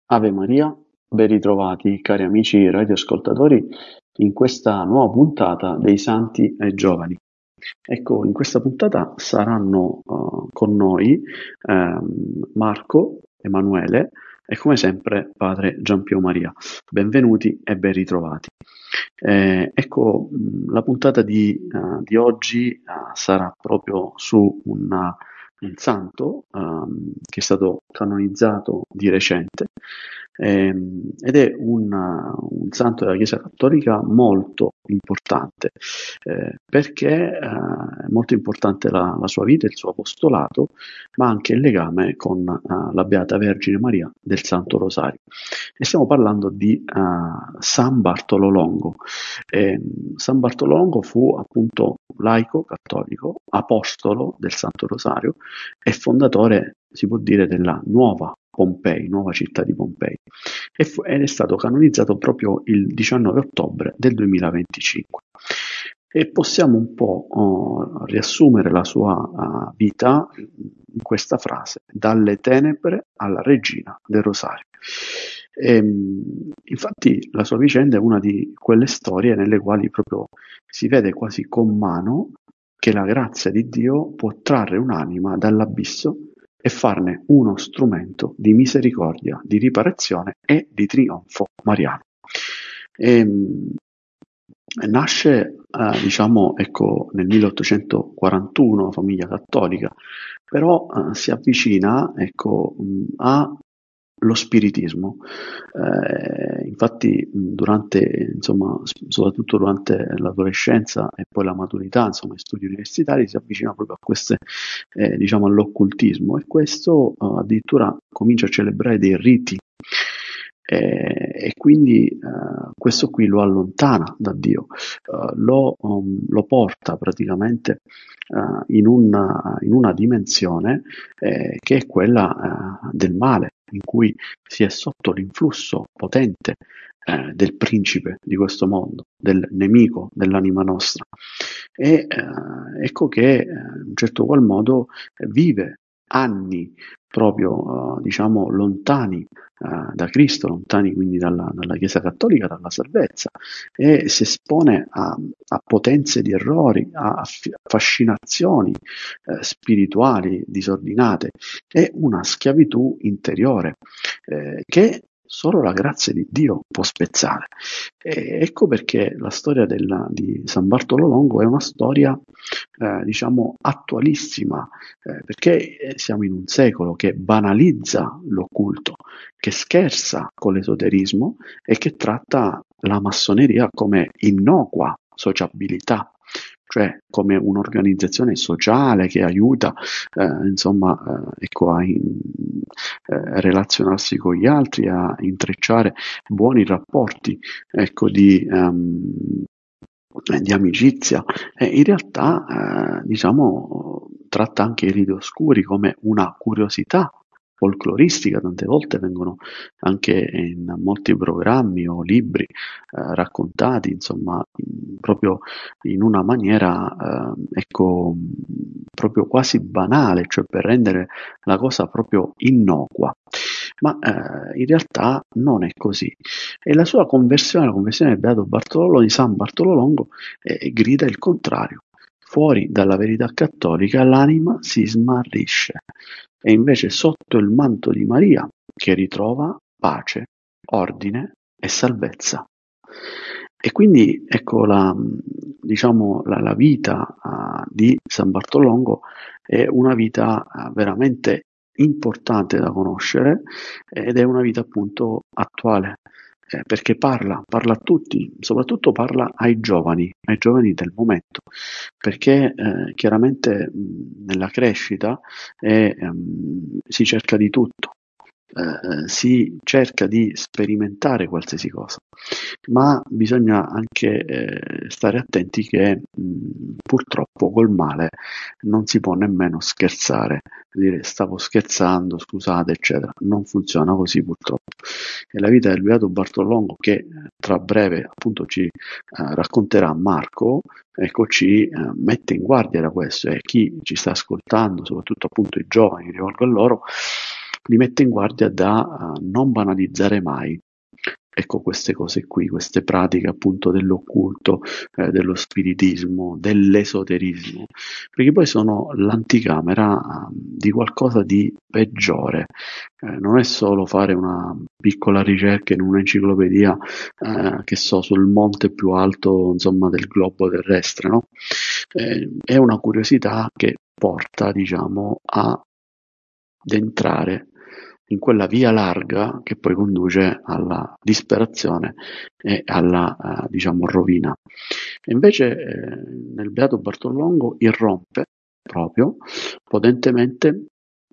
Ave Maria, ben ritrovati cari amici radioascoltatori in questa nuova puntata dei Santi e Giovani. Ecco, in questa puntata saranno con noi Marco, Emanuele e come sempre padre Giampio Maria. Benvenuti e ben ritrovati. Ecco, la puntata di oggi sarà proprio su un santo che è stato canonizzato di recente ed è un santo della Chiesa Cattolica molto importante perché è molto importante la sua vita, il suo apostolato, ma anche il legame con la Beata Vergine Maria del Santo Rosario. E stiamo parlando di San Bartolo Longo. San Bartolo Longo fu appunto laico cattolico, apostolo del Santo Rosario e fondatore, si può dire, della nuova Pompei, nuova città di Pompei, ed è stato canonizzato proprio il 19 ottobre del 2025. E possiamo un po' riassumere la sua vita in questa frase: dalle tenebre alla regina del Rosario. Infatti la sua vicenda è una di quelle storie nelle quali proprio si vede quasi con mano che la grazia di Dio può trarre un'anima dall'abisso e farne uno strumento di misericordia, di riparazione e di trionfo mariano. Nasce, diciamo, ecco, nel 1841, famiglia cattolica, però si avvicina, ecco, allo spiritismo. Infatti, insomma, soprattutto durante l'adolescenza e poi la maturità, insomma, gli studi universitari, si avvicina proprio a queste, diciamo, all'occultismo, e questo addirittura comincia a celebrare dei riti. E quindi questo qui lo allontana da Dio, lo porta praticamente in una dimensione che è quella del male, in cui si è sotto l'influsso potente del principe di questo mondo, del nemico dell'anima nostra. E ecco che in un certo qual modo vive anni proprio diciamo lontani da Cristo, lontani quindi dalla Chiesa Cattolica, dalla salvezza, e si espone a potenze di errori, a fascinazioni spirituali disordinate e una schiavitù interiore che solo la grazia di Dio può spezzare. E ecco perché la storia di San Bartolo Longo è una storia diciamo attualissima, perché siamo in un secolo che banalizza l'occulto, che scherza con l'esoterismo e che tratta la massoneria come innocua sociabilità, cioè come un'organizzazione sociale che aiuta insomma ecco, relazionarsi con gli altri, a intrecciare buoni rapporti ecco, di amicizia. In realtà diciamo tratta anche i riti oscuri come una curiosità folcloristica. Tante volte vengono anche in molti programmi o libri raccontati insomma proprio in una maniera ecco proprio quasi banale, cioè per rendere la cosa proprio innocua. Ma in realtà non è così. E la sua conversione, la conversione del Beato Bartolomeo di San Bartolo Longo, grida il contrario. Fuori dalla verità cattolica l'anima si smarrisce, e invece sotto il manto di Maria, che ritrova pace, ordine e salvezza. E quindi ecco diciamo, la vita di San Bartolo Longo è una vita veramente importante da conoscere, ed è una vita appunto attuale, perché parla a tutti, soprattutto parla ai giovani del momento, perché chiaramente nella crescita si cerca di tutto. Si cerca di sperimentare qualsiasi cosa, ma bisogna anche stare attenti che purtroppo col male non si può nemmeno scherzare, dire stavo scherzando, scusate, eccetera. Non funziona così purtroppo. E la vita del Beato Bartolongo, che tra breve appunto ci racconterà Marco, ecco, ci mette in guardia da questo, e chi ci sta ascoltando, soprattutto appunto i giovani, rivolgo a loro, li mette in guardia da non banalizzare mai, ecco, queste cose qui, queste pratiche appunto dell'occulto, dello spiritismo, dell'esoterismo, perché poi sono l'anticamera di qualcosa di peggiore. Non è solo fare una piccola ricerca in un'enciclopedia, che so, sul monte più alto, insomma, del globo terrestre, no? È una curiosità che porta, diciamo, ad entrare in quella via larga che poi conduce alla disperazione e alla, diciamo, rovina. E invece nel Beato Bartolongo irrompe proprio potentemente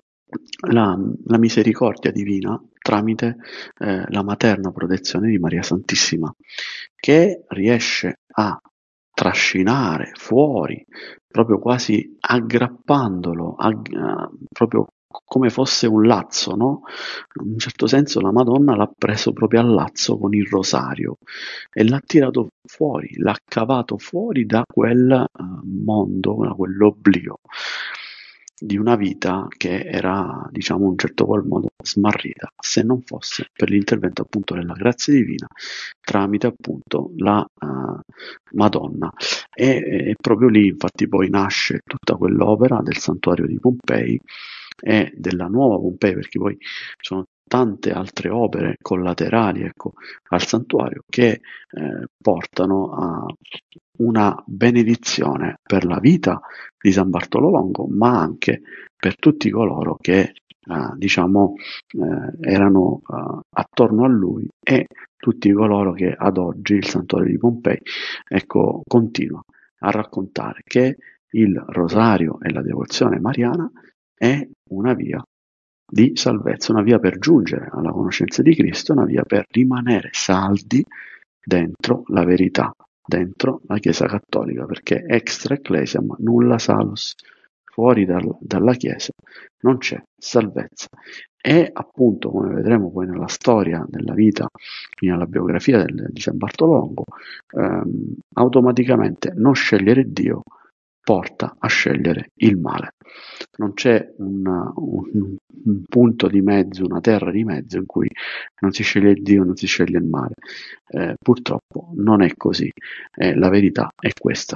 la misericordia divina tramite la materna protezione di Maria Santissima, che riesce a trascinare fuori, proprio quasi aggrappandolo, proprio come fosse un lazzo, no? In un certo senso la Madonna l'ha preso proprio al lazzo con il rosario e l'ha tirato fuori, l'ha cavato fuori da quel mondo, da quell'oblio di una vita che era, diciamo, in un certo qual modo smarrita, se non fosse per l'intervento appunto della grazia divina tramite appunto la Madonna. E proprio lì infatti poi nasce tutta quell'opera del santuario di Pompei e della nuova Pompei, perché poi sono tante altre opere collaterali, ecco, al santuario che portano a una benedizione per la vita di San Bartolo Longo, ma anche per tutti coloro che diciamo erano attorno a lui e tutti coloro che ad oggi il santuario di Pompei, ecco, continua a raccontare che il rosario e la devozione mariana è una via di salvezza, una via per giungere alla conoscenza di Cristo, una via per rimanere saldi dentro la verità, dentro la Chiesa Cattolica, perché extra ecclesiam nulla salus, fuori dalla Chiesa non c'è salvezza. E appunto, come vedremo poi nella storia, nella vita, nella biografia di San Bartolomeo, automaticamente non scegliere Dio porta a scegliere il male. Non c'è un punto di mezzo, una terra di mezzo in cui non si sceglie il Dio, non si sceglie il male. Purtroppo non è così, la verità è questa.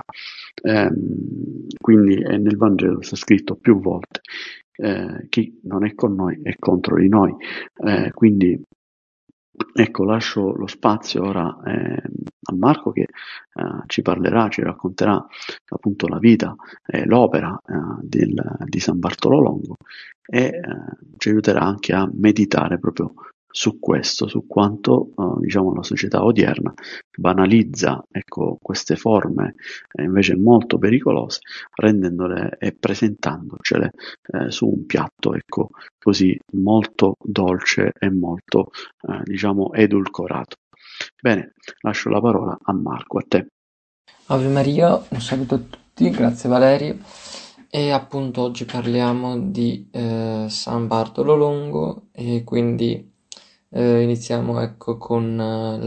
Quindi nel Vangelo sta scritto più volte, chi non è con noi è contro di noi. Quindi ecco, lascio lo spazio ora a Marco che ci parlerà, ci racconterà appunto la vita e l'opera di San Bartolo Longo e ci aiuterà anche a meditare proprio su questo, su quanto diciamo la società odierna banalizza, ecco, queste forme invece molto pericolose, rendendole e presentandocele su un piatto, ecco, così molto dolce e molto diciamo edulcorato. Bene, lascio la parola a Marco, a te. Ave Maria, un saluto a tutti, grazie Valerio. E appunto oggi parliamo di San Bartolo Longo e quindi iniziamo ecco con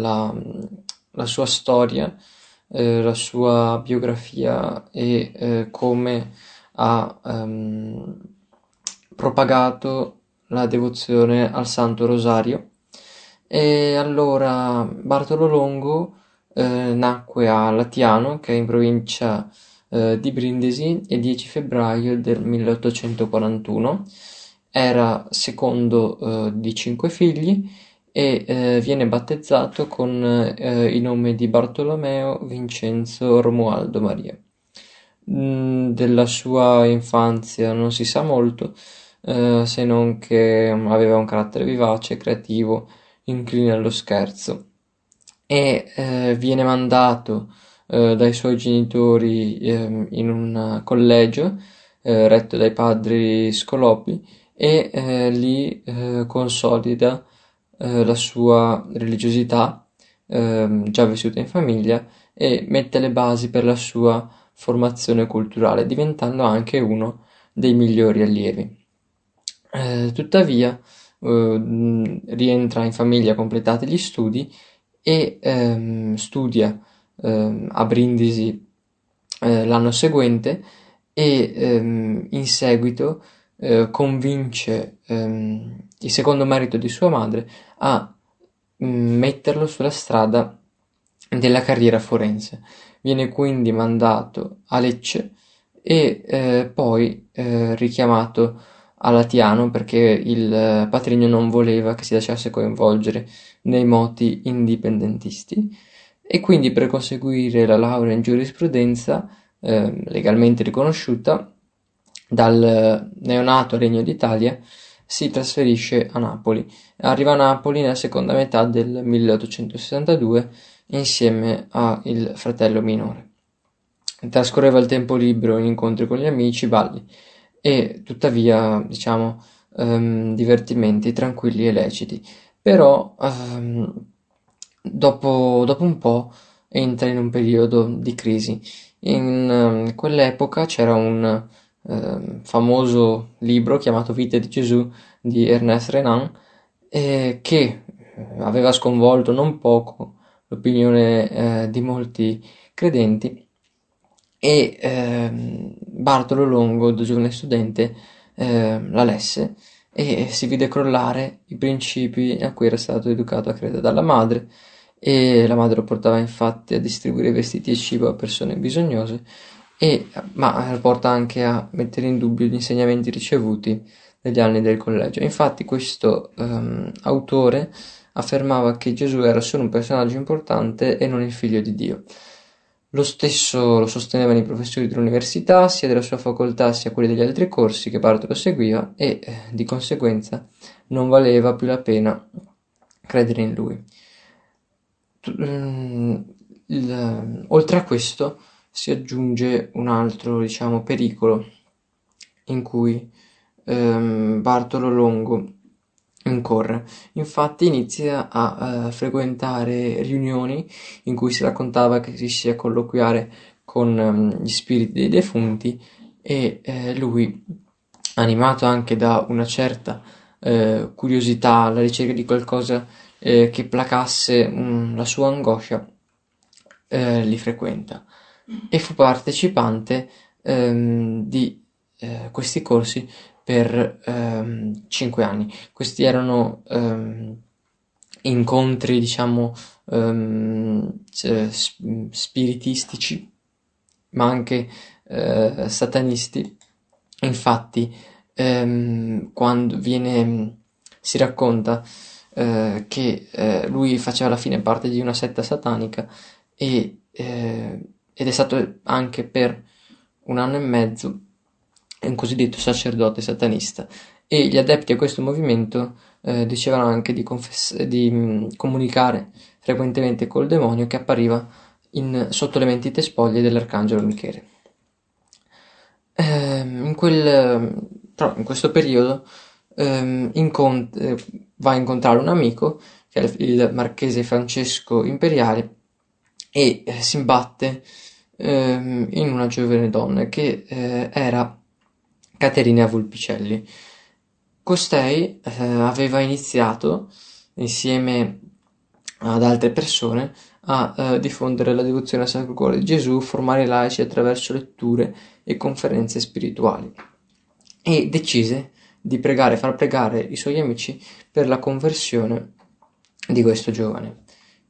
la sua storia, la sua biografia e come ha propagato la devozione al Santo Rosario. E allora Bartolo Longo nacque a Latiano, che è in provincia di Brindisi, il 10 febbraio del 1841. Era secondo di 5 figli e viene battezzato con i nomi di Bartolomeo, Vincenzo, Romualdo, Maria. Della sua infanzia non si sa molto, se non che aveva un carattere vivace, creativo, incline allo scherzo e viene mandato dai suoi genitori in un collegio retto dai padri Scolopi e lì consolida la sua religiosità già vissuta in famiglia e mette le basi per la sua formazione culturale, diventando anche uno dei migliori allievi. Tuttavia, rientra in famiglia completati gli studi e studia a Brindisi l'anno seguente e in seguito convince i il secondo marito di sua madre, a metterlo sulla strada della carriera forense. Viene quindi mandato a Lecce e poi richiamato a Latiano perché il patrigno non voleva che si lasciasse coinvolgere nei moti indipendentisti, e quindi per conseguire la laurea in giurisprudenza legalmente riconosciuta dal neonato Regno d'Italia si trasferisce a Napoli. Arriva a Napoli nella seconda metà del 1862 insieme al fratello minore. Trascorreva il tempo libero in incontri con gli amici, balli e tuttavia, diciamo, divertimenti tranquilli e leciti. Però dopo un po' entra in un periodo di crisi. In quell'epoca c'era un famoso libro chiamato Vite di Gesù di Ernest Renan, che aveva sconvolto non poco l'opinione di molti credenti, e Bartolo Longo, da giovane studente, la lesse e si vide crollare i principi a cui era stato educato a credere dalla madre, e la madre lo portava infatti a distribuire vestiti e cibo a persone bisognose, ma lo porta anche a mettere in dubbio gli insegnamenti ricevuti negli anni del collegio. Infatti questo autore affermava che Gesù era solo un personaggio importante e non il figlio di Dio. Lo stesso lo sostenevano i professori dell'università, sia della sua facoltà sia quelli degli altri corsi che Bartolo seguiva, e di conseguenza non valeva più la pena credere in lui. Oltre a questo si aggiunge un altro, diciamo, pericolo in cui Bartolo Longo incorre. Infatti inizia a frequentare riunioni in cui si raccontava che si sia colloquiare con gli spiriti dei defunti, e lui, animato anche da una certa curiosità alla ricerca di qualcosa che placasse la sua angoscia, li frequenta e fu partecipante di questi corsi per 5 anni. Questi erano incontri, diciamo, spiritistici, ma anche satanisti. Infatti, quando si racconta che lui faceva alla fine parte di una setta satanica, ed è stato anche per 1 anno e mezzo un cosiddetto sacerdote satanista, e gli adepti a questo movimento dicevano anche di comunicare frequentemente col demonio che appariva sotto le mentite spoglie dell'arcangelo Michele. Però in questo periodo va a incontrare un amico che è il marchese Francesco Imperiale, e si imbatte in una giovane donna che era Caterina Vulpicelli. Costei aveva iniziato, insieme ad altre persone, a diffondere la devozione al Sacro Cuore di Gesù, formare i laici attraverso letture e conferenze spirituali, e decise di far pregare i suoi amici per la conversione di questo giovane.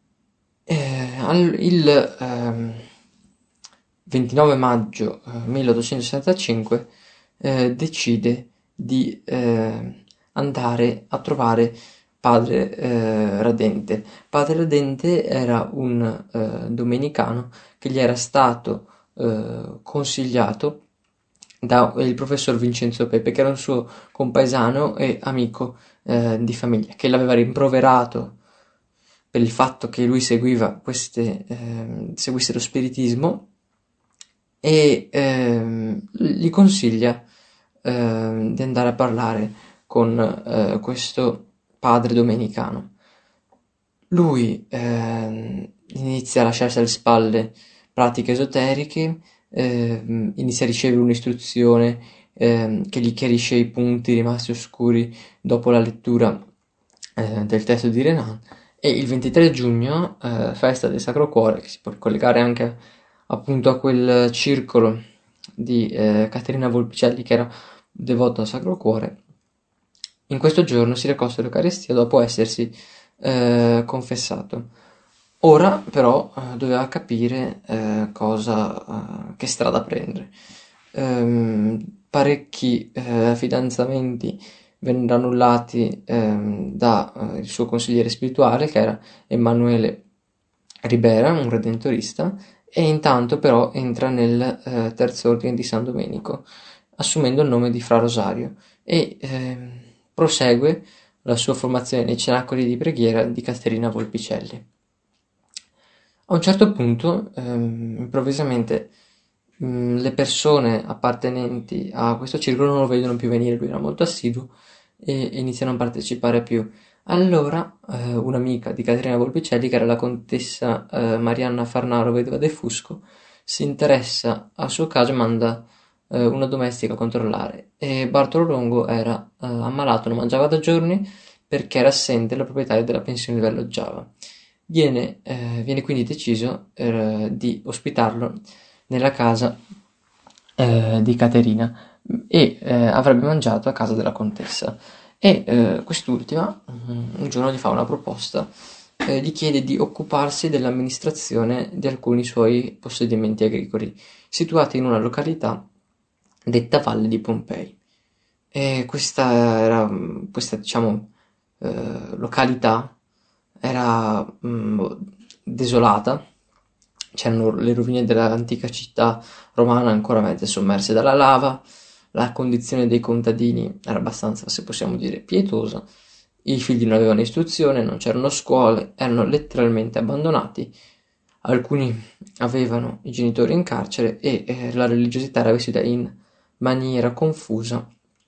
Il 29 maggio 1865 decide di andare a trovare padre Radente. Padre Radente era un domenicano che gli era stato consigliato dal professor Vincenzo Pepe, che era un suo compaesano e amico di famiglia, che l'aveva rimproverato per il fatto che lui seguisse lo spiritismo, e gli consiglia di andare a parlare con questo padre domenicano. Lui inizia a lasciarsi alle spalle pratiche esoteriche, inizia a ricevere un'istruzione che gli chiarisce i punti rimasti oscuri dopo la lettura del testo di Renan, e il 23 giugno, festa del Sacro Cuore, che si può collegare anche appunto a quel circolo di Caterina Volpicelli che era devoto al Sacro Cuore, In questo giorno si recosta l'Eucaristia dopo essersi confessato. Ora però doveva capire che strada prendere. Parecchi fidanzamenti vennero annullati dal suo consigliere spirituale, che era Emanuele Ribera, un redentorista, e intanto però entra nel terzo ordine di San Domenico, assumendo il nome di Fra Rosario, e prosegue la sua formazione nei cenacoli di preghiera di Caterina Volpicelli. A un certo punto, improvvisamente, le persone appartenenti a questo circolo non lo vedono più venire, lui era molto assiduo, e iniziano a partecipare più. Allora, un'amica di Caterina Volpicelli, che era la contessa Marianna Farnaro, vedova De Fusco, si interessa al suo caso e manda una domestica a controllare. E Bartolo Longo era ammalato, non mangiava da giorni perché era assente la proprietaria della pensione dove alloggiava. Viene quindi deciso di ospitarlo nella casa di Caterina e avrebbe mangiato a casa della contessa. E quest'ultima un giorno gli fa una proposta, gli chiede di occuparsi dell'amministrazione di alcuni suoi possedimenti agricoli, situati in una località detta Valle di Pompei. E questa diciamo, località era desolata, c'erano le rovine dell'antica città romana ancora mezze sommerse dalla lava, la condizione dei contadini era abbastanza, se possiamo dire, pietosa, i figli non avevano istruzione, non c'erano scuole, erano letteralmente abbandonati, alcuni avevano i genitori in carcere e la religiosità era vissuta in maniera confusa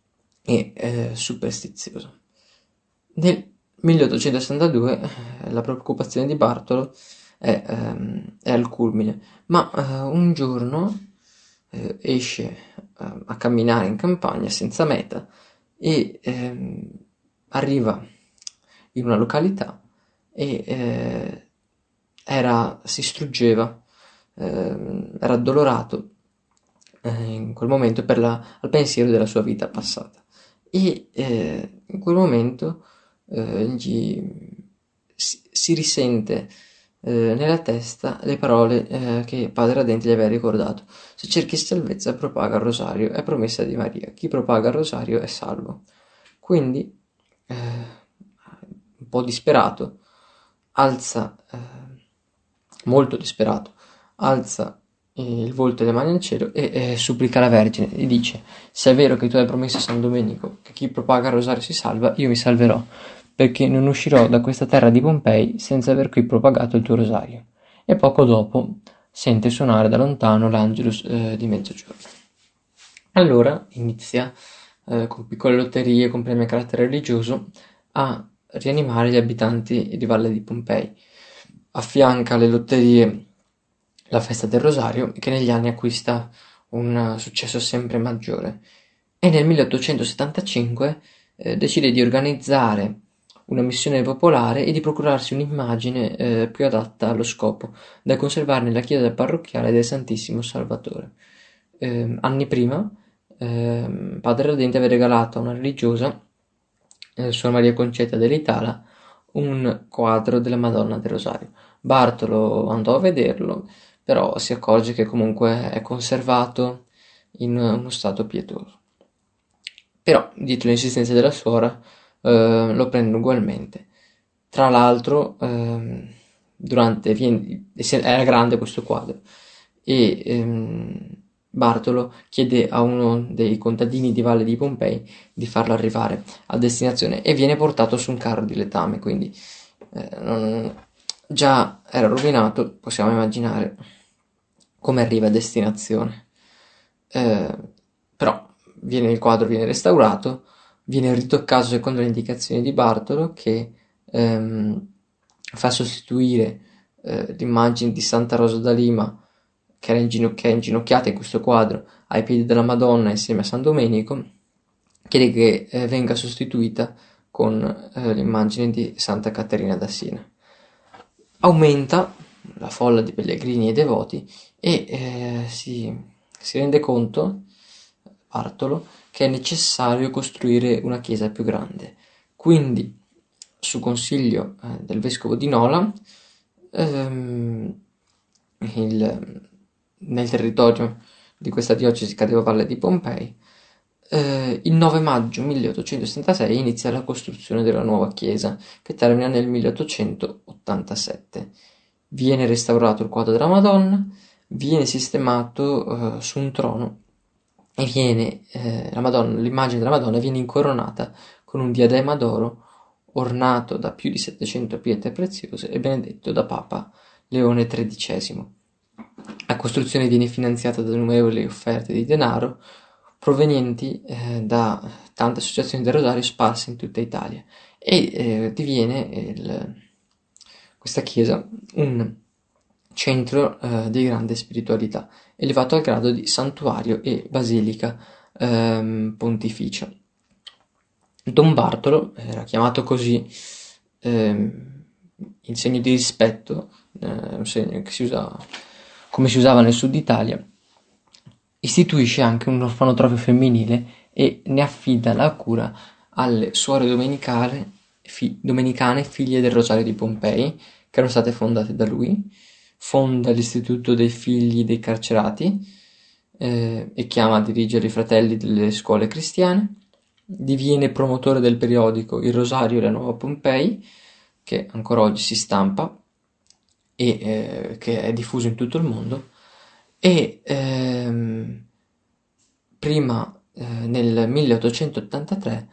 e superstiziosa. Nel 1862 la preoccupazione di Bartolo è al culmine, ma un giorno esce a camminare in campagna senza meta e arriva in una località e si struggeva, era addolorato in quel momento al pensiero della sua vita passata. E in quel momento si risente nella testa le parole che padre Adente gli aveva ricordato: se cerchi salvezza propaga il rosario, è promessa di Maria, chi propaga il rosario è salvo. Quindi un po' disperato molto disperato, alza il volto e le mani al cielo e supplica la Vergine e dice: se è vero che tu hai promesso a San Domenico che chi propaga il rosario si salva, io mi salverò, perché non uscirò da questa terra di Pompei senza aver qui propagato il tuo rosario. E poco dopo sente suonare da lontano l'Angelus di mezzogiorno. Allora inizia con piccole lotterie, con premi a carattere religioso, a rianimare gli abitanti di Valle di Pompei. Affianca alle lotterie la festa del Rosario, che negli anni acquista un successo sempre maggiore, e nel 1875 decide di organizzare una missione popolare e di procurarsi un'immagine più adatta allo scopo, da conservare nella chiesa parrocchiale del Santissimo Salvatore. Anni prima, padre Radente aveva regalato a una religiosa, Suor Maria Concetta dell'Itala, un quadro della Madonna del Rosario. Bartolo andò a vederlo, però si accorge che comunque è conservato in uno stato pietoso. Però, dietro l'insistenza della suora, lo prendono ugualmente. Tra l'altro, era grande questo quadro, e Bartolo chiede a uno dei contadini di Valle di Pompei di farlo arrivare a destinazione e viene portato su un carro di letame, quindi già era rovinato, possiamo immaginare come arriva a destinazione. Però il quadro viene restaurato, viene ritoccato secondo le indicazioni di Bartolo, che fa sostituire l'immagine di Santa Rosa da Lima, che è inginocchiata in questo quadro ai piedi della Madonna insieme a San Domenico, chiede che venga sostituita con l'immagine di Santa Caterina da Siena. Aumenta la folla di pellegrini e devoti e si rende conto, Bartolo, che è necessario costruire una chiesa più grande. Quindi, su consiglio del vescovo di Nola, ehm, nel territorio di questa diocesi cadeva Valle di Pompei, il 9 maggio 1876 inizia la costruzione della nuova chiesa, che termina nel 1887. Viene restaurato il quadro della Madonna, viene sistemato su un trono e l'immagine della Madonna viene incoronata con un diadema d'oro ornato da più di 700 pietre preziose e benedetto da Papa Leone XIII. La costruzione viene finanziata da innumerevoli offerte di denaro provenienti da tante associazioni del Rosario sparse in tutta Italia e diviene questa chiesa un centro di grande spiritualità, elevato al grado di santuario e basilica pontificia. Don Bartolo era chiamato così in segno di rispetto, un segno che come si usava nel sud Italia. Istituisce anche un orfanotrofio femminile e ne affida la cura alle suore domenicane figlie del Rosario di Pompei, che erano state fondate da lui. Fonda l'Istituto dei Figli dei Carcerati e chiama a dirigere i fratelli delle scuole cristiane. Diviene promotore del periodico Il Rosario e la Nuova Pompei, che ancora oggi si stampa e che è diffuso in tutto il mondo. E prima, nel 1883,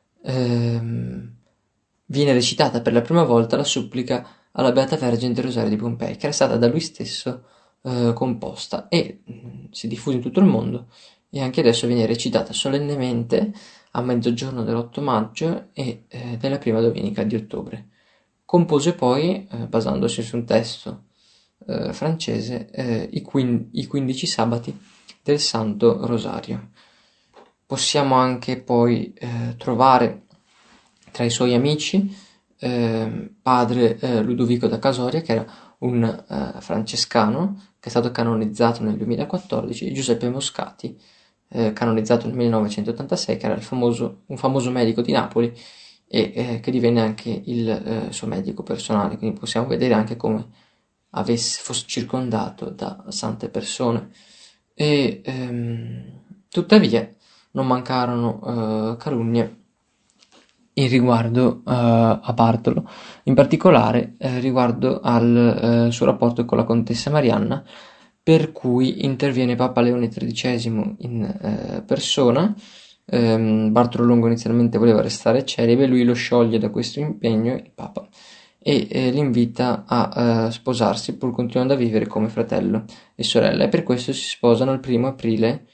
viene recitata per la prima volta la supplica alla Beata Vergine del Rosario di Pompei, che era stata da lui stesso composta e si diffuse in tutto il mondo, e anche adesso viene recitata solennemente a mezzogiorno dell'8 maggio e della prima domenica di ottobre. Compose poi, basandosi su un testo francese, i 15 sabati del Santo Rosario. Possiamo anche poi trovare tra i suoi amici padre Ludovico da Casoria, che era un francescano che è stato canonizzato nel 2014, e Giuseppe Moscati, canonizzato nel 1986, che era un famoso medico di Napoli e che divenne anche il suo medico personale. Quindi possiamo vedere anche come fosse circondato da sante persone. E tuttavia non mancarono calunnie in riguardo a Bartolo, in particolare riguardo al suo rapporto con la contessa Marianna, per cui interviene Papa Leone XIII in persona. Bartolo Longo inizialmente voleva restare celibe, lui lo scioglie da questo impegno, il Papa, e l'invita a sposarsi, pur continuando a vivere come fratello e sorella, e per questo si sposano il 1 aprile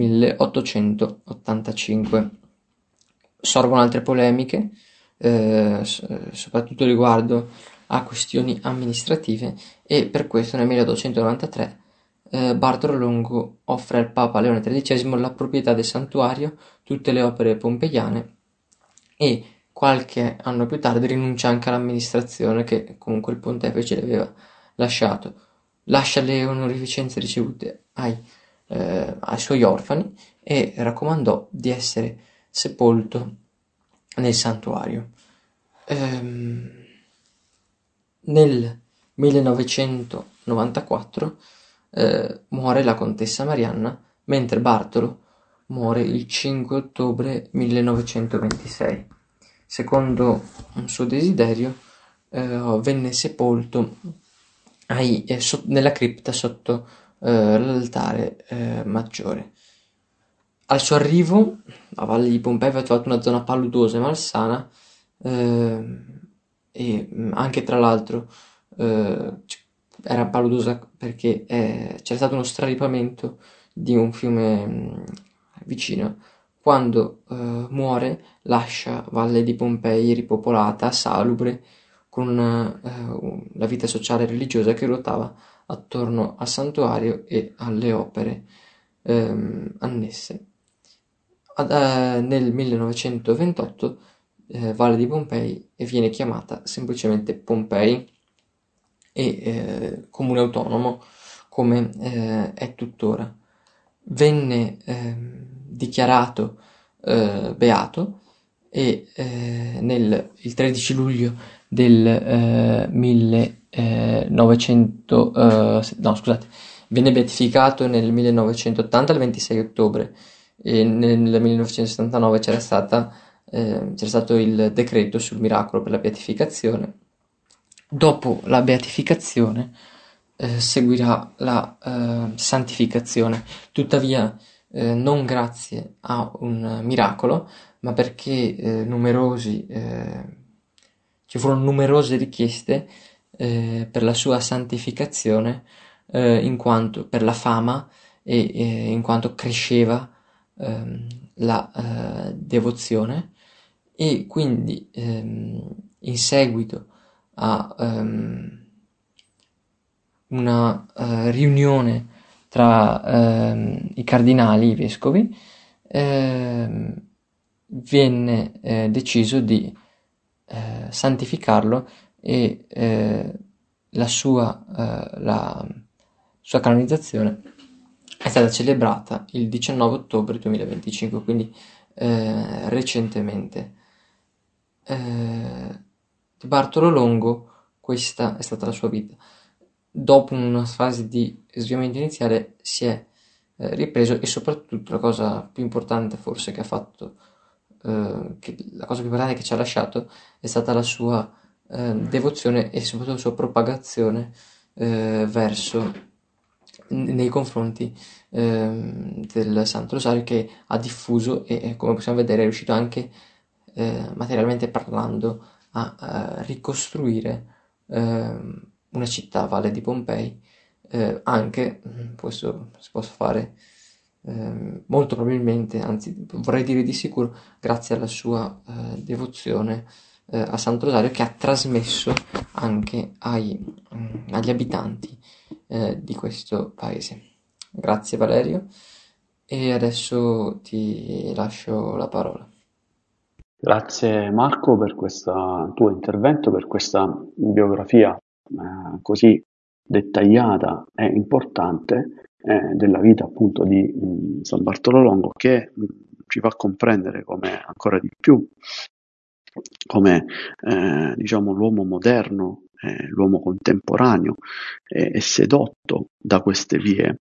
1885. Sorgono altre polemiche, soprattutto riguardo a questioni amministrative, e per questo nel 1893 Bartolo Longo offre al Papa Leone XIII la proprietà del santuario, tutte le opere pompeiane, e qualche anno più tardi rinuncia anche all'amministrazione che comunque il pontefice le aveva lasciato. Lascia le onorificenze ricevute ai suoi orfani e raccomandò di essere sepolto nel santuario. Nel 1994 muore la contessa Marianna, mentre Bartolo muore il 5 ottobre 1926. Secondo un suo desiderio, venne sepolto nella cripta sotto l'altare maggiore. Al suo arrivo a Valle di Pompei aveva trovato una zona paludosa e malsana, e anche tra l'altro era paludosa perché c'era stato uno straripamento di un fiume vicino. Quando muore lascia Valle di Pompei ripopolata, salubre, con la vita sociale e religiosa che ruotava attorno al santuario e alle opere annesse. Nel 1928 Valle di Pompei viene chiamata semplicemente Pompei e comune autonomo, come è tuttora. Venne dichiarato beato e il 13 luglio del 1900, no scusate, venne beatificato nel 1980 il 26 ottobre e nel 1979 c'era stato il decreto sul miracolo per la beatificazione. Dopo la beatificazione seguirà la santificazione, tuttavia non grazie a un miracolo, ma perché ci furono numerose richieste per la sua santificazione, in quanto per la fama e in quanto cresceva la devozione e quindi in seguito a una riunione tra i cardinali, i vescovi, venne deciso di santificarlo e la sua canonizzazione è stata celebrata il 19 ottobre 2025, quindi recentemente. Di Bartolo Longo, questa è stata la sua vita. Dopo una fase di sviamento iniziale si è ripreso, e soprattutto la cosa più importante forse che ha fatto, la cosa più importante che ci ha lasciato è stata la sua devozione e soprattutto la sua propagazione nei confronti del Santo Rosario, che ha diffuso e come possiamo vedere è riuscito anche materialmente parlando a ricostruire una città, Valle di Pompei, anche, questo si può fare molto probabilmente, anzi vorrei dire di sicuro, grazie alla sua devozione a Santo Rosario, che ha trasmesso anche agli abitanti di questo paese. Grazie Valerio, e adesso ti lascio la parola. Grazie Marco per questo tuo intervento, per questa biografia così dettagliata e importante della vita appunto di San Bartolo Longo, che ci fa comprendere come ancora di più come diciamo l'uomo moderno, l'uomo contemporaneo è sedotto da queste vie,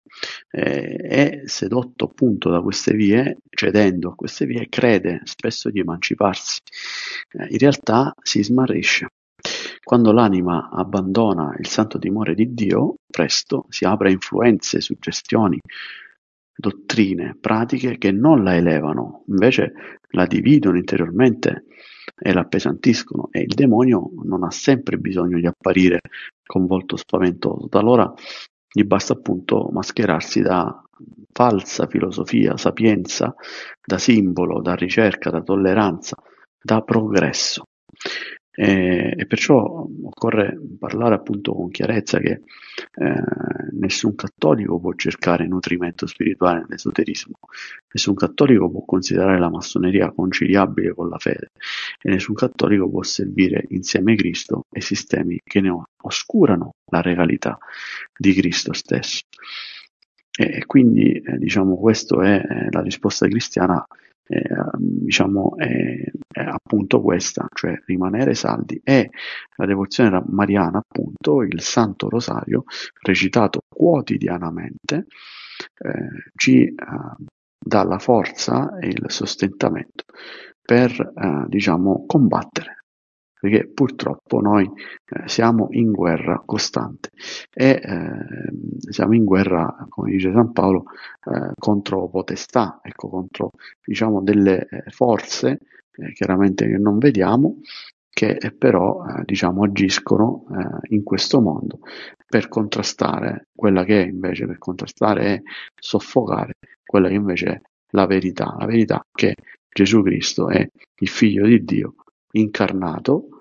è sedotto appunto da queste vie, cedendo a queste vie, crede spesso di emanciparsi. In realtà si smarrisce. Quando l'anima abbandona il santo timore di Dio, presto si apre a influenze, suggestioni, dottrine, pratiche che non la elevano, invece la dividono interiormente e la appesantiscono, e il demonio non ha sempre bisogno di apparire con volto spaventoso, talora gli basta appunto mascherarsi da falsa filosofia, sapienza, da simbolo, da ricerca, da tolleranza, da progresso. E perciò occorre parlare appunto con chiarezza che nessun cattolico può cercare nutrimento spirituale nell'esoterismo, nessun cattolico può considerare la massoneria conciliabile con la fede, e nessun cattolico può servire insieme a Cristo e sistemi che ne oscurano la regalità di Cristo stesso. E quindi diciamo questa è la risposta cristiana, diciamo è appunto questa, cioè rimanere saldi, e la devozione mariana, appunto il Santo Rosario recitato quotidianamente, ci dà la forza e il sostentamento per diciamo combattere, perché purtroppo noi siamo in guerra costante e siamo in guerra, come dice San Paolo, contro potestà, ecco, contro diciamo delle forze chiaramente che non vediamo, che però diciamo agiscono in questo mondo per contrastare quella che è invece, per contrastare e soffocare quella che invece è la verità che Gesù Cristo è il Figlio di Dio incarnato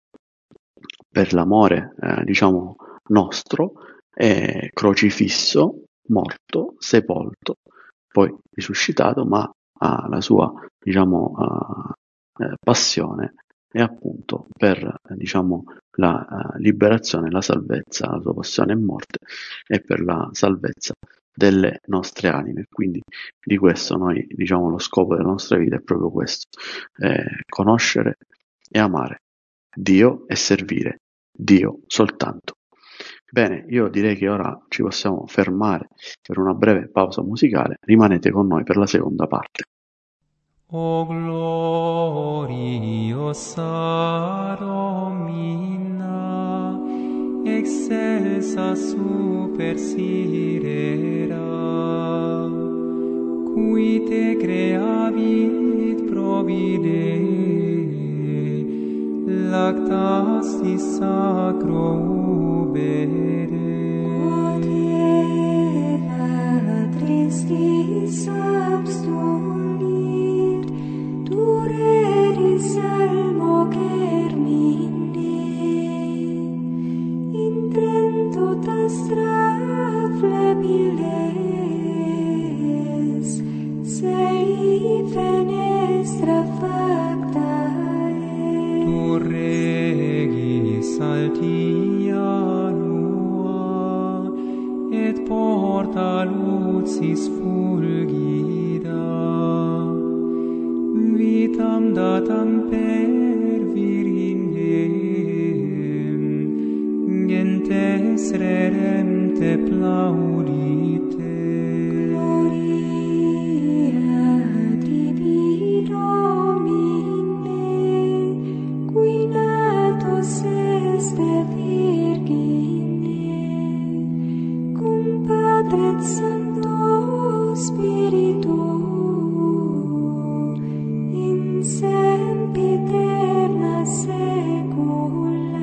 per l'amore diciamo nostro, è crocifisso, morto, sepolto, poi risuscitato, ma la sua diciamo passione è appunto per diciamo la liberazione, la salvezza, la sua passione e morte è per la salvezza delle nostre anime. Quindi di questo noi, diciamo, lo scopo della nostra vita è proprio questo, conoscere e amare Dio e servire Dio soltanto. Bene, io direi che ora ci possiamo fermare per una breve pausa musicale. Rimanete con noi per la seconda parte. O gloriosa Domina, excelsa super sirera, qui te creavit provide, lactasti sacro ubere. Quod eva tristis abstulit, dureris almo germine, intrento tastra flebiles, sei fenestra factae. Tu regis altia nua, et porta lucis fulgida, vitam datam per virginem, gentes reremte plaudite. Gloria tibi Domine, qui natus este Virgine, cum Padre et Sancto Spiritu, in sempiterna saecula.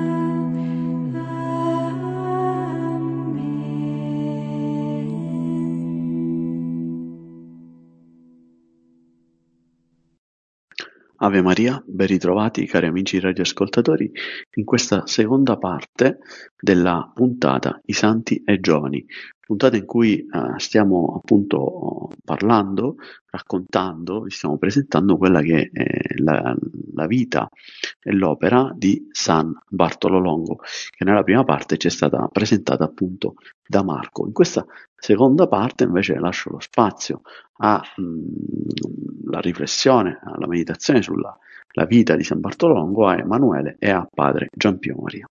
Ave Maria, ben ritrovati cari amici radioascoltatori in questa seconda parte della puntata I Santi e Giovani, puntata in cui stiamo appunto parlando, raccontando, vi stiamo presentando quella che è la vita e l'opera di San Bartolo Longo, che nella prima parte ci è stata presentata appunto da Marco. In questa seconda parte invece lascio lo spazio alla riflessione, alla meditazione sulla vita di San Bartolo Longo a Emanuele e a padre Giampio Maria.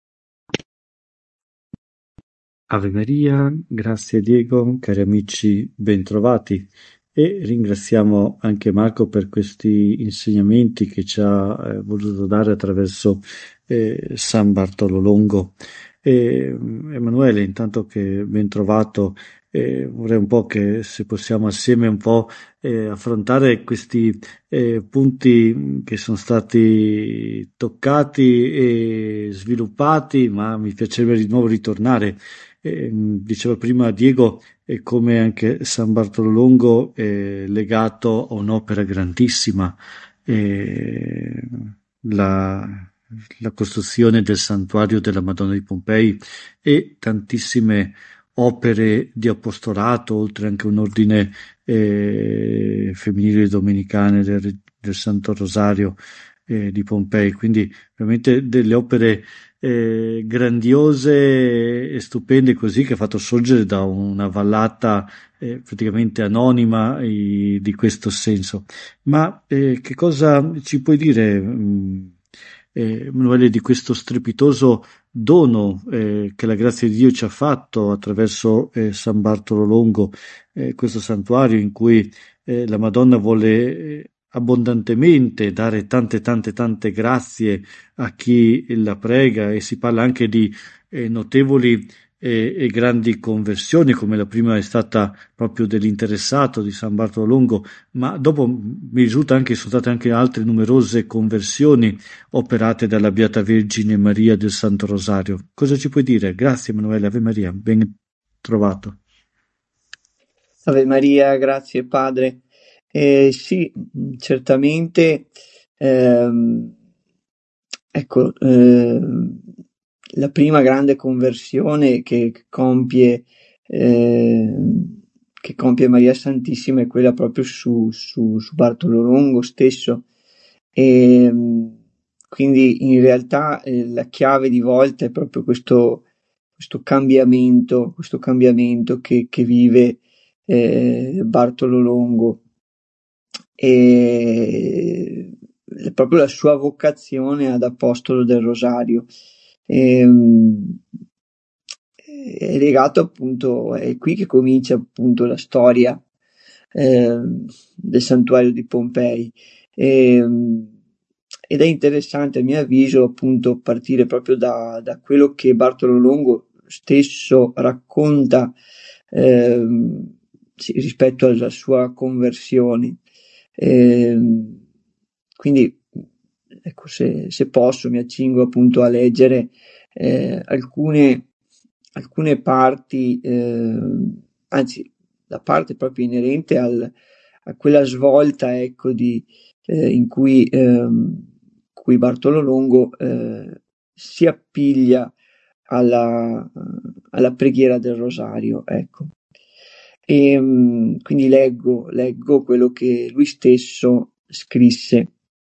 Ave Maria, grazie Diego, cari amici, bentrovati, e ringraziamo anche Marco per questi insegnamenti che ci ha voluto dare attraverso San Bartolo Longo. Emanuele, intanto che ben trovato, vorrei un po' che se possiamo assieme un po' affrontare questi punti che sono stati toccati e sviluppati, ma mi piacerebbe di nuovo ritornare. Diceva prima Diego, come anche San Bartolo Longo è legato a un'opera grandissima, la costruzione del santuario della Madonna di Pompei e tantissime opere di apostolato, oltre anche un ordine femminile domenicane del Santo Rosario di Pompei, quindi veramente delle opere grandiose e stupende, così, che ha fatto sorgere da una vallata praticamente anonima di questo senso. Ma che cosa ci puoi dire, Emanuele, di questo strepitoso dono che la grazia di Dio ci ha fatto attraverso San Bartolo Longo, questo santuario in cui la Madonna vuole abbondantemente dare tante grazie a chi la prega, e si parla anche di notevoli e grandi conversioni, come la prima è stata proprio dell'interessato di San Bartolo Longo, ma dopo mi risulta anche sono state anche altre numerose conversioni operate dalla Beata Vergine Maria del Santo Rosario. Cosa ci puoi dire? Grazie Emanuele, Ave Maria, ben trovato. Ave Maria, grazie Padre. Sì, certamente, ecco, la prima grande conversione che compie Maria Santissima è quella proprio su Bartolo Longo stesso, e quindi in realtà la chiave di volta è proprio questo questo cambiamento che vive Bartolo Longo, e proprio la sua vocazione ad apostolo del Rosario. È legato appunto, è qui che comincia appunto la storia del santuario di Pompei. Ed è interessante a mio avviso appunto partire proprio da quello che Bartolo Longo stesso racconta rispetto alla sua conversione. Quindi ecco, se posso mi accingo appunto a leggere alcune parti, anzi la parte proprio inerente a quella svolta, ecco, in cui Bartolo Longo si appiglia alla preghiera del Rosario, ecco. E quindi leggo quello che lui stesso scrisse.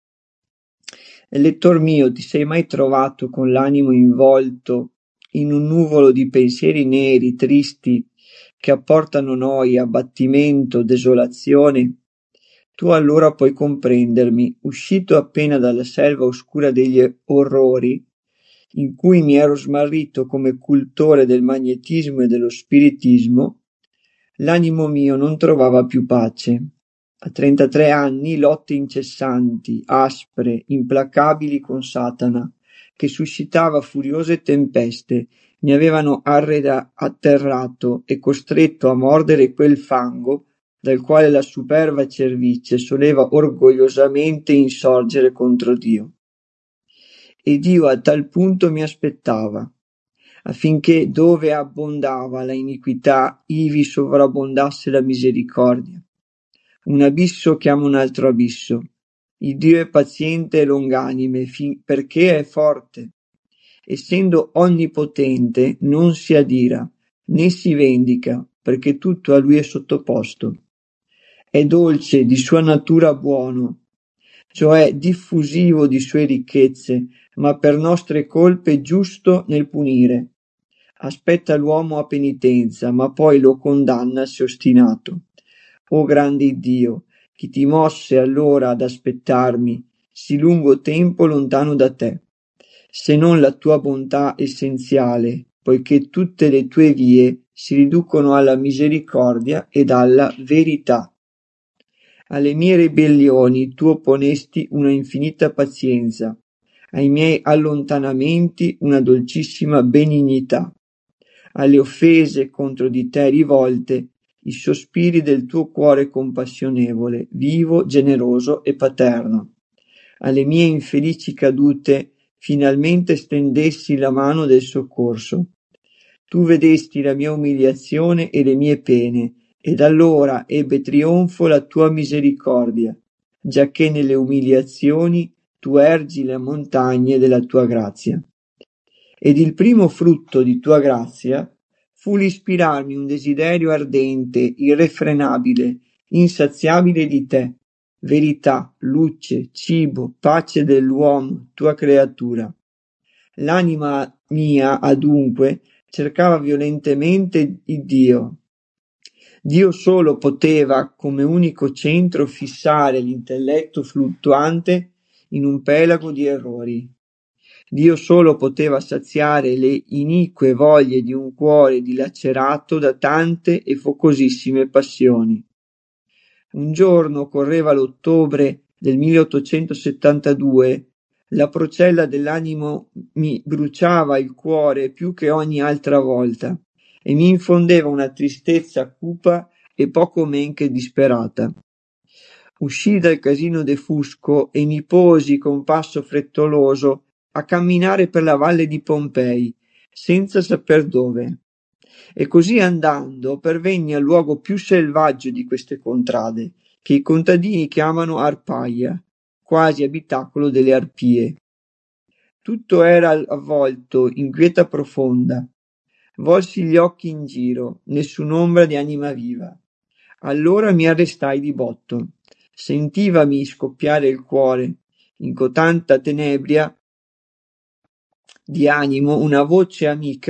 Lettor mio, ti sei mai trovato con l'animo involto in un nuvolo di pensieri neri, tristi, che apportano noia, abbattimento, desolazione? Tu allora puoi comprendermi, uscito appena dalla selva oscura degli orrori, in cui mi ero smarrito come cultore del magnetismo e dello spiritismo, l'animo mio non trovava più pace. A 33 anni lotte incessanti, aspre, implacabili con Satana, che suscitava furiose tempeste, mi avevano atterrato e costretto a mordere quel fango dal quale la superba cervice soleva orgogliosamente insorgere contro Dio. E Dio a tal punto mi aspettava, affinché dove abbondava la iniquità, ivi sovrabbondasse la misericordia. Un abisso chiama un altro abisso. Il Dio è paziente e longanime, perché è forte. Essendo onnipotente, non si adira, né si vendica, perché tutto a lui è sottoposto. È dolce, di sua natura buono, cioè diffusivo di sue ricchezze, ma per nostre colpe giusto nel punire. Aspetta l'uomo a penitenza, ma poi lo condanna se ostinato. O grande Dio, chi ti mosse allora ad aspettarmi sì lungo tempo lontano da te, se non la tua bontà essenziale, poiché tutte le tue vie si riducono alla misericordia ed alla verità. Alle mie ribellioni tu opponesti una infinita pazienza, ai miei allontanamenti una dolcissima benignità. Alle offese contro di te rivolte i sospiri del tuo cuore compassionevole, vivo, generoso e paterno. Alle mie infelici cadute finalmente stendessi la mano del soccorso. Tu vedesti la mia umiliazione e le mie pene, ed allora ebbe trionfo la tua misericordia, giacché nelle umiliazioni tu ergi le montagne della tua grazia. Ed il primo frutto di tua grazia fu l'ispirarmi un desiderio ardente, irrefrenabile, insaziabile di te, verità, luce, cibo, pace dell'uomo, tua creatura. L'anima mia, adunque, cercava violentemente il Dio. Dio solo poteva, come unico centro, fissare l'intelletto fluttuante in un pelago di errori. Dio solo poteva saziare le inique voglie di un cuore dilacerato da tante e focosissime passioni. Un giorno correva l'ottobre del 1872, la procella dell'animo mi bruciava il cuore più che ogni altra volta e mi infondeva una tristezza cupa e poco men che disperata. Uscii dal casino de Fusco e mi posi con passo frettoloso a camminare per la valle di Pompei, senza saper dove. E così andando pervenni al luogo più selvaggio di queste contrade, che i contadini chiamano Arpaia, quasi abitacolo delle arpie. Tutto era avvolto in quieta profonda. Volsi gli occhi in giro, nessun'ombra di anima viva. Allora mi arrestai di botto. Sentivami scoppiare il cuore. In cotanta tenebria di animo una voce amica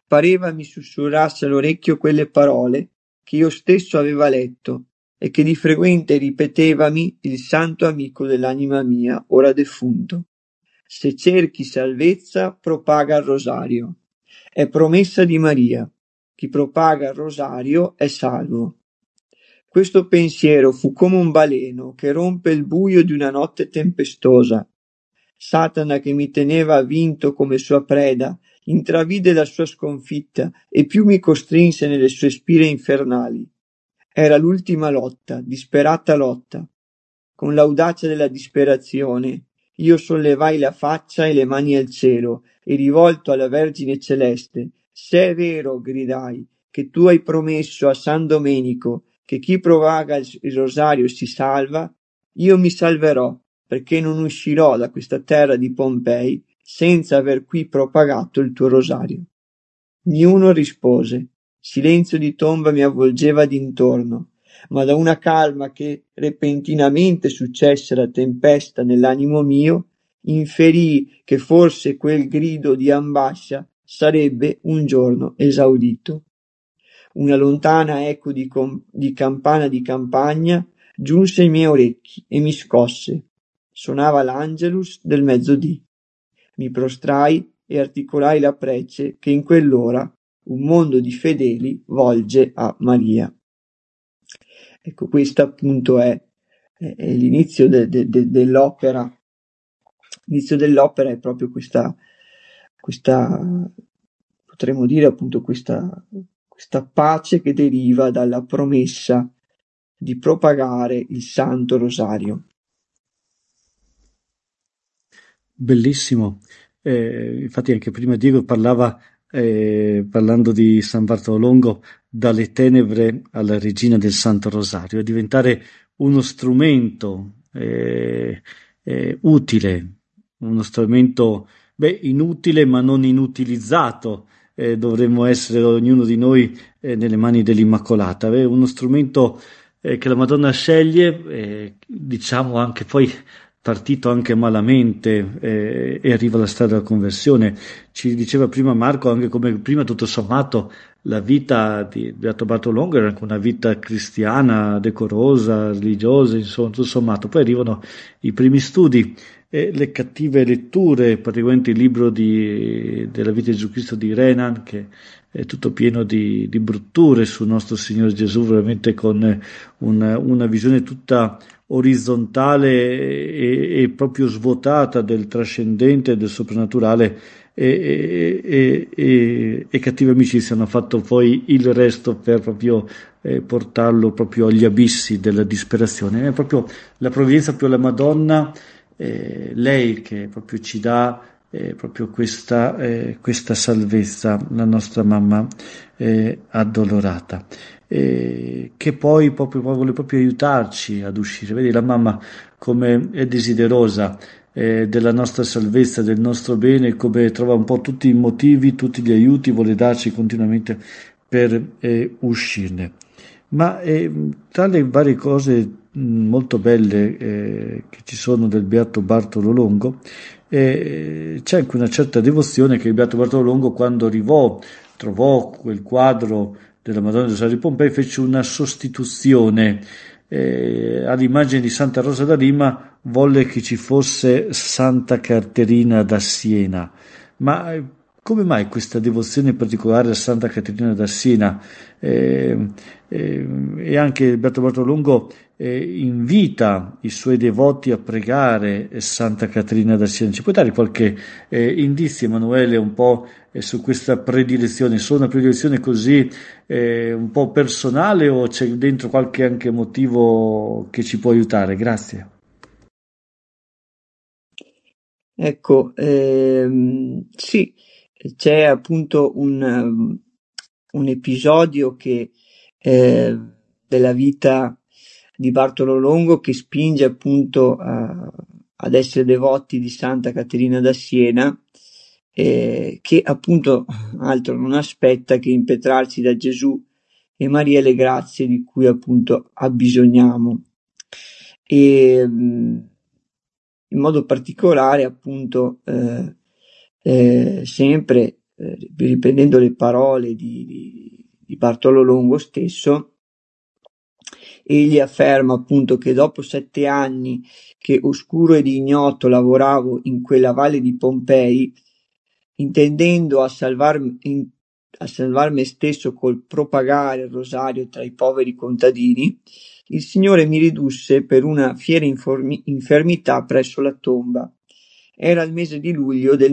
pareva mi sussurrasse all'orecchio quelle parole che io stesso aveva letto e che di frequente ripetevami il santo amico dell'anima mia, ora defunto. Se cerchi salvezza, propaga il rosario. È promessa di Maria. Chi propaga il rosario è salvo. Questo pensiero fu come un baleno che rompe il buio di una notte tempestosa. Satana, che mi teneva avvinto come sua preda, intravide la sua sconfitta e più mi costrinse nelle sue spire infernali. Era l'ultima lotta, disperata lotta. Con l'audacia della disperazione, io sollevai la faccia e le mani al cielo e rivolto alla Vergine Celeste, se è vero, gridai, che tu hai promesso a San Domenico che chi provaga il rosario si salva, io mi salverò, perché non uscirò da questa terra di Pompei senza aver qui propagato il tuo rosario. Niuno rispose. Silenzio di tomba mi avvolgeva d'intorno, ma da una calma che repentinamente successe la tempesta nell'animo mio, inferii che forse quel grido di ambascia sarebbe un giorno esaudito. Una lontana eco di campana di campagna giunse ai miei orecchi e mi scosse. Suonava l'Angelus del mezzodì. Mi prostrai e articolai la prece che in quell'ora un mondo di volge a Maria. Ecco, questo appunto è l'inizio dell'opera. L'inizio dell'opera è proprio questa potremmo dire appunto questa pace che deriva dalla promessa di propagare il Santo Rosario. Bellissimo. Infatti anche prima Diego parlava, parlando di San Bartolomeo, dalle tenebre alla regina del Santo Rosario, a diventare uno strumento utile, uno strumento inutile ma non inutilizzato. Dovremmo essere ognuno di noi nelle mani dell'Immacolata, uno strumento che la Madonna sceglie, diciamo anche poi partito anche malamente e arriva alla strada della conversione. Ci diceva prima Marco anche come prima tutto sommato la vita di Beato Bartolomeo era anche una vita cristiana, decorosa, religiosa, insomma tutto sommato. Poi arrivano i primi studi e le cattive letture, praticamente il libro della vita di Gesù Cristo di Renan, che è tutto pieno di brutture sul nostro Signore Gesù, veramente con una visione tutta orizzontale e proprio svuotata del trascendente e del soprannaturale, e cattive amicizie hanno fatto poi il resto per proprio portarlo proprio agli abissi della disperazione. È proprio la provvidenza, proprio la Madonna, lei che proprio ci dà proprio questa salvezza, la nostra mamma addolorata, che poi proprio vuole proprio aiutarci ad uscire. Vedi la mamma come è desiderosa della nostra salvezza, del nostro bene, come trova un po' tutti i motivi, tutti gli aiuti, vuole darci continuamente per uscirne. Ma tra le varie cose molto belle che ci sono del Beato Bartolo Longo, c'è anche una certa devozione che il Beato Bartolo Longo, quando trovò quel quadro della Madonna del Rosario di Pompei, fece una sostituzione. All'immagine di Santa Rosa da Lima volle che ci fosse Santa Caterina da Siena. Ma come mai questa devozione particolare a Santa Caterina da Siena? E anche Beato Bartolomeo invita i suoi devoti a pregare Santa Caterina da Siena. Ci puoi dare qualche indizio, Emanuele, un po' su questa predilezione? Solo una predilezione così un po' personale, o c'è dentro qualche anche motivo che ci può aiutare? Grazie. Ecco, sì, c'è appunto un episodio che della vita di Bartolo Longo che spinge appunto ad essere devoti di Santa Caterina da Siena, che appunto altro non aspetta che impetrarsi da Gesù e Maria le grazie di cui appunto abbisogniamo. E in modo particolare appunto sempre riprendendo le parole di Bartolo Longo stesso, egli afferma appunto che dopo 7 anni che oscuro ed ignoto lavoravo in quella valle di Pompei, intendendo a salvar me stesso col propagare il rosario tra i poveri contadini, il Signore mi ridusse per una fiera infermità presso la tomba. Era il mese di luglio del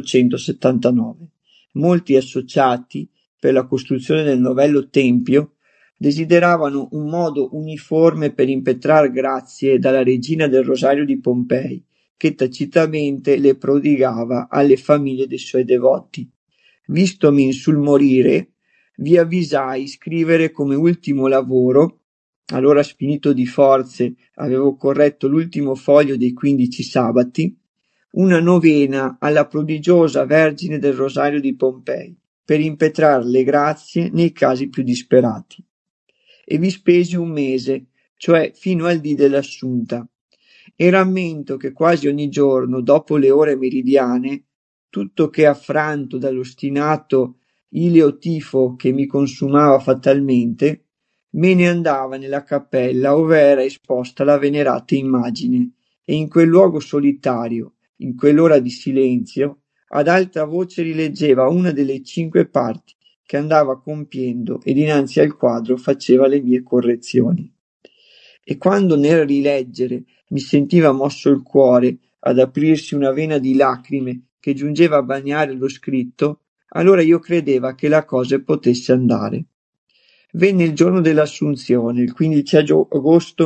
1879. Molti associati per la costruzione del novello tempio desideravano un modo uniforme per impetrar grazie dalla regina del Rosario di Pompei, che tacitamente le prodigava alle famiglie dei suoi devoti. Vistomi sul morire, vi avvisai scrivere come ultimo lavoro, allora sfinito di forze avevo corretto l'ultimo foglio dei 15 sabati, una novena alla prodigiosa Vergine del Rosario di Pompei, per impetrar le grazie nei casi più disperati. E vi spesi un mese, cioè fino al dì dell'Assunta, e rammento che quasi ogni giorno, dopo le ore meridiane, tutto che affranto dall'ostinato iliotifo che mi consumava fatalmente, me ne andava nella cappella ove era esposta la venerata immagine, e in quel luogo solitario, in quell'ora di silenzio, ad alta voce rileggeva una delle 5 parti che andava compiendo e dinanzi al quadro faceva le mie correzioni. E quando nel rileggere mi sentiva mosso il cuore ad aprirsi una vena di lacrime che giungeva a bagnare lo scritto, allora io credeva che la cosa potesse andare. Venne il giorno dell'Assunzione, il 15 agosto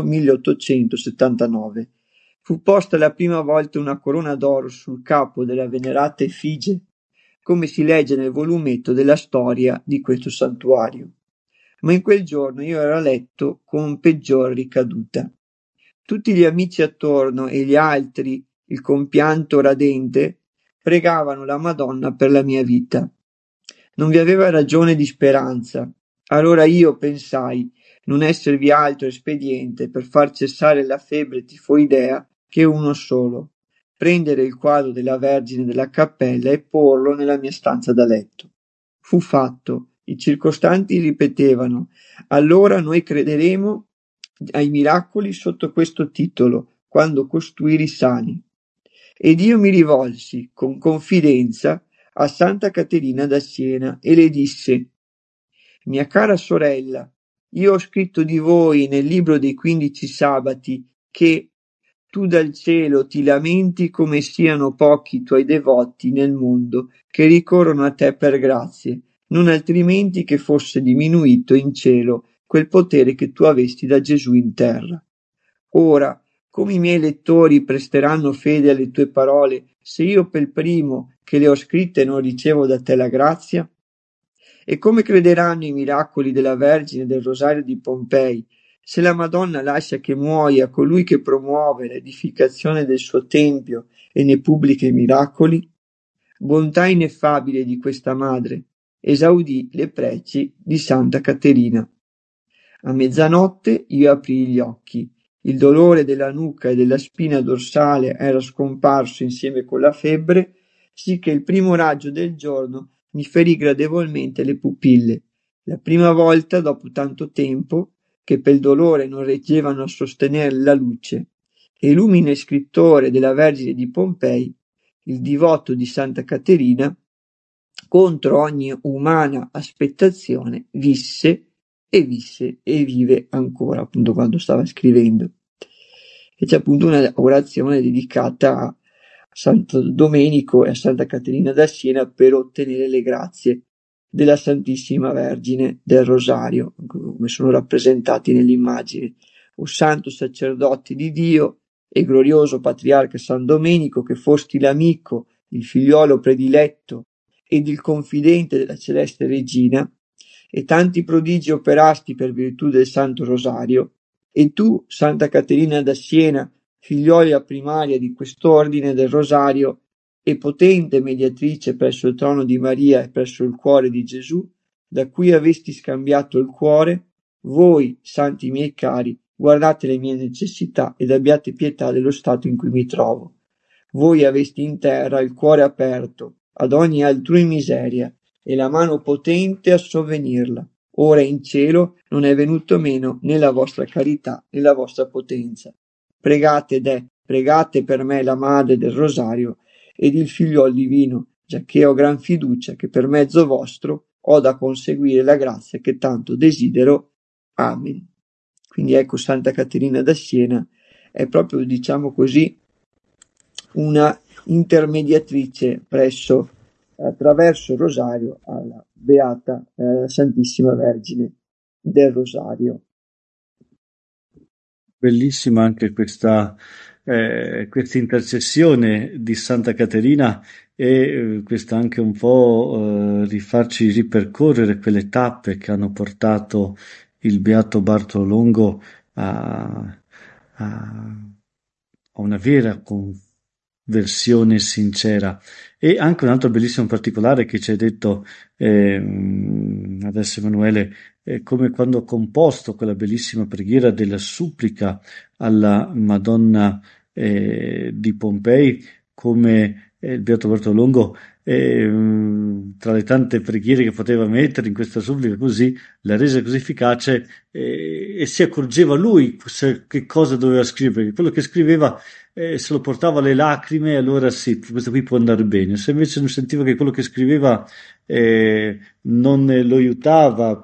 1879. Fu posta la prima volta una corona d'oro sul capo della venerata effigie, come si legge nel volumetto della storia di questo santuario. Ma in quel giorno io ero a letto con peggior ricaduta. Tutti gli amici attorno e gli altri, il compianto radente, pregavano la Madonna per la mia vita. Non vi aveva ragione di speranza. Allora io pensai non esservi altro espediente per far cessare la febbre tifoidea che uno solo: prendere il quadro della Vergine della cappella e porlo nella mia stanza da letto. Fu fatto. I circostanti ripetevano: allora noi crederemo ai miracoli sotto questo titolo, quando costui risani. Ed io mi rivolsi con confidenza a Santa Caterina da Siena e le disse: mia cara sorella, io ho scritto di voi nel libro dei 15 sabati che tu dal cielo ti lamenti come siano pochi i tuoi devoti nel mondo che ricorrono a te per grazie, non altrimenti che fosse diminuito in cielo quel potere che tu avesti da Gesù in terra. Ora, come i miei lettori presteranno fede alle tue parole se io per primo che le ho scritte non ricevo da te la grazia? E come crederanno i miracoli della Vergine del Rosario di Pompei se la Madonna lascia che muoia colui che promuove l'edificazione del suo tempio e ne pubblica i miracoli? Bontà ineffabile di questa madre esaudì le preci di Santa Caterina. A mezzanotte io aprii gli occhi. Il dolore della nuca e della spina dorsale era scomparso insieme con la febbre, sì che il primo raggio del giorno mi ferì gradevolmente le pupille. La prima volta dopo tanto tempo che per il dolore non reggevano a sostenere la luce, e l'umile scrittore della Vergine di Pompei, il divoto di Santa Caterina, contro ogni umana aspettazione visse e vive ancora, appunto, quando stava scrivendo. E c'è appunto una orazione dedicata a Santo Domenico e a Santa Caterina da Siena per ottenere le grazie della Santissima Vergine del Rosario, come sono rappresentati nell'immagine. O santo sacerdote di Dio e glorioso patriarca San Domenico, che fosti l'amico, il figliolo prediletto ed il confidente della celeste regina, e tanti prodigi operasti per virtù del Santo Rosario, e tu, Santa Caterina da Siena, figliuola primaria di quest'ordine del Rosario e potente mediatrice presso il trono di Maria e presso il cuore di Gesù, da cui avesti scambiato il cuore, voi, santi miei cari, guardate le mie necessità ed abbiate pietà dello stato in cui mi trovo. Voi avesti in terra il cuore aperto ad ogni altrui miseria e la mano potente a sovvenirla. Ora in cielo non è venuto meno né la vostra carità né la vostra potenza. Pregate per me la madre del rosario ed il figliuol divino, giacché ho gran fiducia che per mezzo vostro ho da conseguire la grazia che tanto desidero. Amen. Quindi ecco, Santa Caterina da Siena è proprio, diciamo così, una intermediatrice attraverso il rosario alla Beata Santissima Vergine del Rosario. Bellissima anche questa intercessione di Santa Caterina e questa anche un po' rifarci ripercorrere quelle tappe che hanno portato il Beato Bartolo Longo a una vera conversione sincera. E anche un altro bellissimo particolare che ci hai detto adesso, Emanuele, come quando ho composto quella bellissima preghiera della supplica alla Madonna di Pompei, come il Beato Bartolo Longo, tra le tante preghiere che poteva mettere in questa supplica, così la resa così efficace, e si accorgeva lui che cosa doveva scrivere, perché quello che scriveva se lo portava alle lacrime, allora sì, questo qui può andare bene. Se invece non sentiva che quello che scriveva non lo aiutava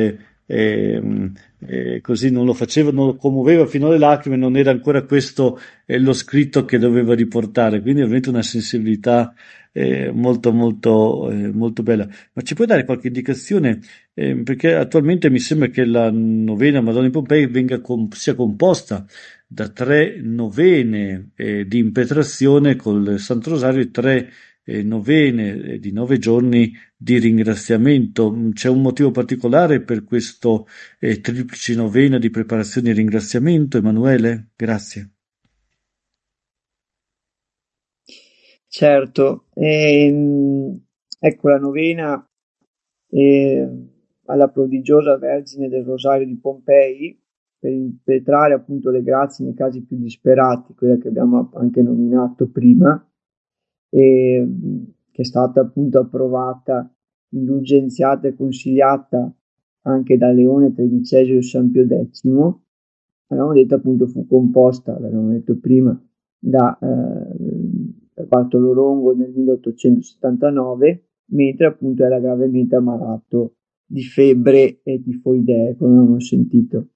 così non lo faceva, non lo commuoveva fino alle lacrime, non era ancora questo lo scritto che doveva riportare. Quindi è veramente una sensibilità molto molto molto bella. Ma ci puoi dare qualche indicazione? Perché attualmente mi sembra che la novena Madonna di Pompei sia composta da 3 novene di impetrazione col Santo Rosario e 3 novene di 9 giorni di ringraziamento. C'è un motivo particolare per questo triplice novena di preparazione e ringraziamento, Emanuele? Grazie. Certo, ecco la novena alla prodigiosa Vergine del Rosario di Pompei, per impetrare appunto le grazie nei casi più disperati, quella che abbiamo anche nominato prima, che è stata appunto approvata, indulgenziata e consigliata anche da Leone XIII e San Pio X. Abbiamo detto appunto fu composta, l'abbiamo detto prima, da Bartolo Longo nel 1879, mentre appunto era gravemente ammalato di febbre e tifoidee, come abbiamo sentito.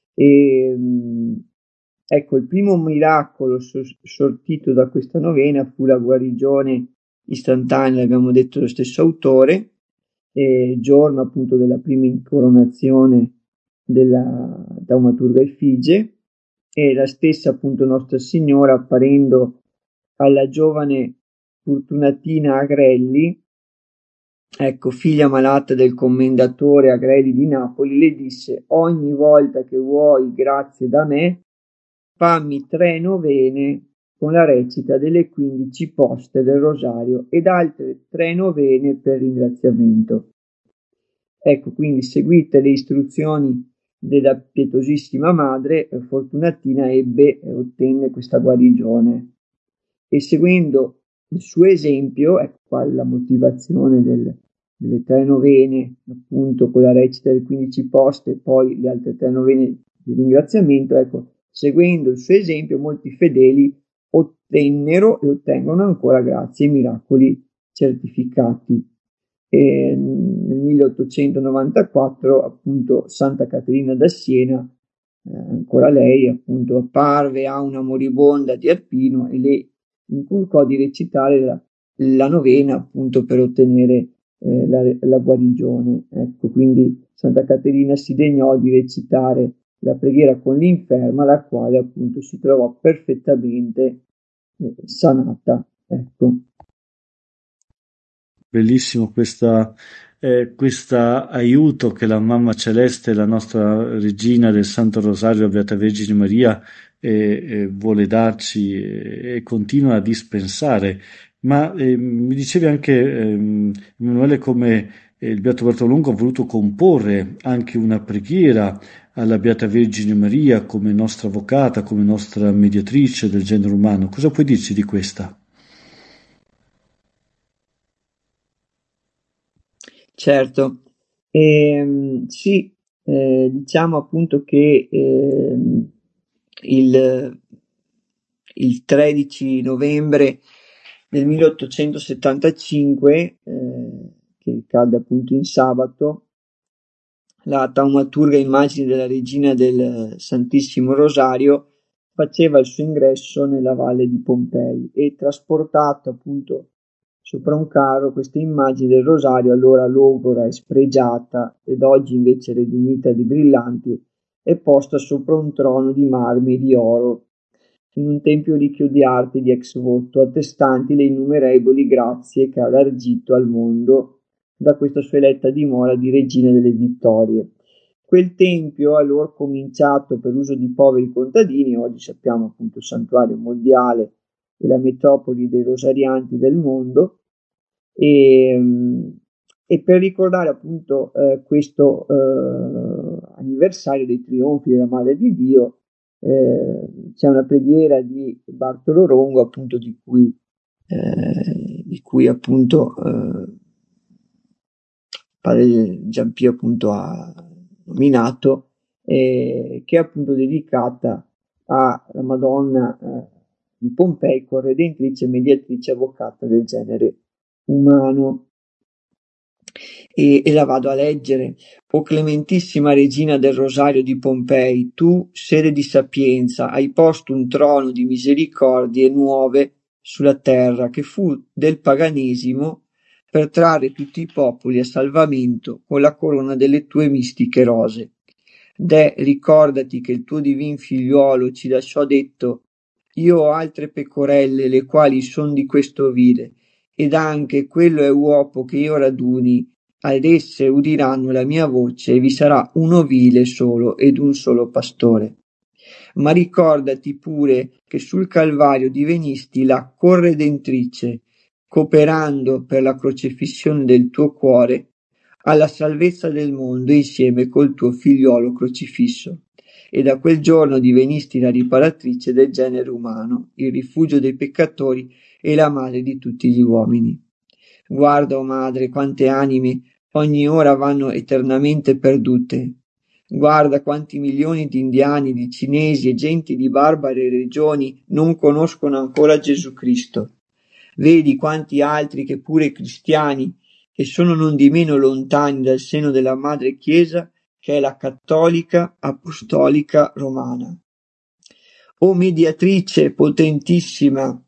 Ecco, il primo miracolo sortito da questa novena fu la guarigione istantanea, abbiamo detto lo stesso autore, giorno appunto della prima incoronazione della taumaturga Effigie, e la stessa appunto Nostra Signora, apparendo alla giovane Fortunatina Agrelli, ecco, figlia malata del commendatore Agrelli di Napoli, le disse: ogni volta che vuoi grazie da me, fammi 3 novene con la recita delle 15 poste del rosario ed altre 3 novene per ringraziamento. Ecco, quindi seguite le istruzioni della pietosissima madre, Fortunatina ottenne questa guarigione, e seguendo il suo esempio, ecco qua la motivazione delle 3 novene, appunto con la recita delle 15 poste e poi le altre 3 novene di ringraziamento, ecco, seguendo il suo esempio molti fedeli ottennero e ottengono ancora grazie e miracoli certificati. E nel 1894 appunto Santa Caterina da Siena, ancora lei appunto apparve a una moribonda di Arpino e le inculcò di recitare la novena appunto per ottenere la guarigione. Ecco, quindi Santa Caterina si degnò di recitare la preghiera con l'inferma, la quale appunto si trovò perfettamente sanata. Ecco. Bellissimo questa aiuto che la Mamma Celeste, la nostra Regina del Santo Rosario, la Beata Vergine Maria, vuole darci e continua a dispensare. Ma mi dicevi anche, Emanuele, come il Beato Bartolo Longo ha voluto comporre anche una preghiera alla Beata Vergine Maria come nostra avvocata, come nostra mediatrice del genere umano. Cosa puoi dirci di questa? Certo. Sì, diciamo appunto che il 13 novembre del 1875, che cadde appunto in sabato, la taumaturga immagine della Regina del Santissimo Rosario faceva il suo ingresso nella valle di Pompei e trasportato appunto sopra un carro questa immagine del Rosario, allora logora e spregiata ed oggi invece redimita di brillanti, è posta sopra un trono di marmi e di oro in un tempio ricchio di arte di ex voto, attestanti le innumerevoli grazie che ha largito al mondo da questa sua eletta dimora di Regina delle Vittorie. Quel tempio, allora cominciato per uso di poveri contadini, oggi sappiamo appunto il santuario mondiale della metropoli dei rosarianti del mondo, e, e per ricordare appunto questo anniversario dei trionfi della Madre di Dio, c'è una preghiera di Bartolo Longo appunto di cui appunto padre Giampio appunto ha nominato, che è appunto dedicata alla Madonna di Pompei, corredentrice, mediatrice, avvocata del genere umano. E la vado a leggere. O clementissima Regina del Rosario di Pompei, tu, sede di sapienza, hai posto un trono di misericordie nuove sulla terra, che fu del paganesimo per trarre tutti i popoli a salvamento con la corona delle tue mistiche rose. Deh, ricordati che il tuo divin figliuolo ci lasciò detto: io ho altre pecorelle, le quali son di questo ovile, ed anche quello è uopo che io raduni, ad esse udiranno la mia voce, e vi sarà un ovile solo ed un solo pastore. Ma ricordati pure che sul Calvario divenisti la corredentrice, cooperando per la crocefissione del tuo cuore alla salvezza del mondo insieme col tuo figliolo crocifisso. E da quel giorno divenisti la riparatrice del genere umano, il rifugio dei peccatori e la madre di tutti gli uomini. Guarda, o madre, quante anime ogni ora vanno eternamente perdute. Guarda quanti milioni di indiani, di cinesi e genti di barbare regioni non conoscono ancora Gesù Cristo. Vedi quanti altri che pure cristiani e sono nondimeno lontani dal seno della madre Chiesa che è la cattolica apostolica romana. O mediatrice potentissima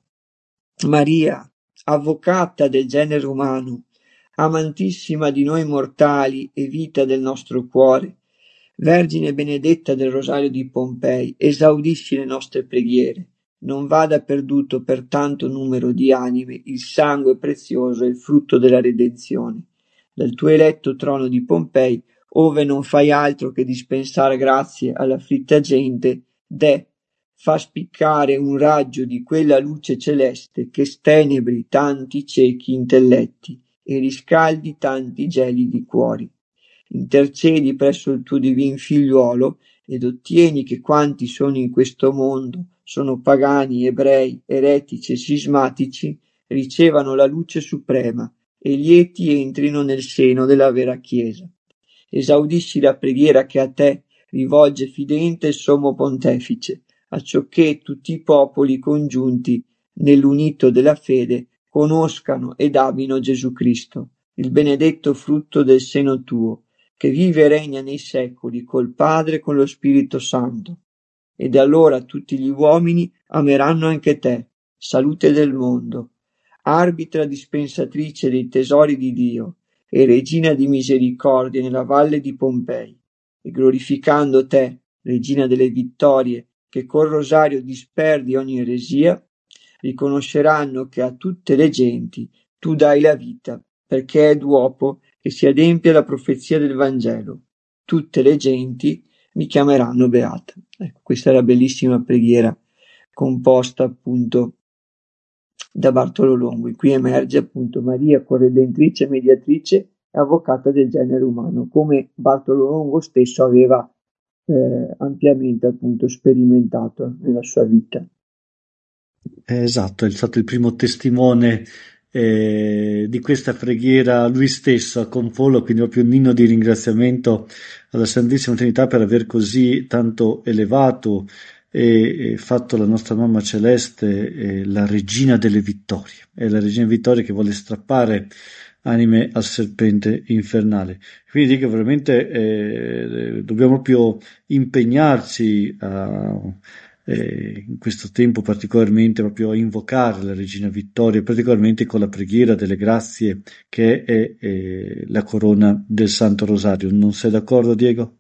Maria, avvocata del genere umano, amantissima di noi mortali e vita del nostro cuore, Vergine benedetta del Rosario di Pompei, esaudisci le nostre preghiere, non vada perduto per tanto numero di anime il sangue prezioso e il frutto della redenzione. Dal tuo eletto trono di Pompei, ove non fai altro che dispensare grazie all'afflitta gente, deh, fa spiccare un raggio di quella luce celeste che stenebri tanti ciechi intelletti e riscaldi tanti gelidi cuori. Intercedi presso il tuo divin figliuolo ed ottieni che quanti sono in questo mondo, sono pagani, ebrei, eretici e cismatici, ricevano la luce suprema e lieti entrino nel seno della vera Chiesa. Esaudisci la preghiera che a te rivolge fidente il sommo pontefice, acciocché tutti i popoli congiunti nell'unito della fede conoscano ed amino Gesù Cristo, il benedetto frutto del seno tuo, che vive e regna nei secoli col Padre e con lo Spirito Santo. Ed allora tutti gli uomini ameranno anche te, salute del mondo, arbitra dispensatrice dei tesori di Dio e regina di misericordie nella valle di Pompei, e glorificando te, regina delle vittorie, che col rosario disperdi ogni eresia, riconosceranno che a tutte le genti tu dai la vita, perché è d'uopo che si adempie la profezia del Vangelo. Tutte le genti mi chiameranno beata. Ecco, questa è la bellissima preghiera composta appunto da Bartolo Longo, in cui emerge appunto Maria corredentrice, mediatrice e avvocata del genere umano, come Bartolo Longo stesso aveva ampiamente appunto sperimentato nella sua vita. Esatto, è stato il primo testimone di questa preghiera lui stesso a Confolo, quindi proprio un inno di ringraziamento alla Santissima Trinità per aver così tanto elevato e fatto la nostra mamma celeste la regina delle vittorie. È la regina delle vittorie che vuole strappare anime al serpente infernale. Quindi dico veramente dobbiamo proprio impegnarci in questo tempo particolarmente proprio a invocare la Regina Vittoria, particolarmente con la preghiera delle grazie che è la corona del Santo Rosario. Non sei d'accordo, Diego?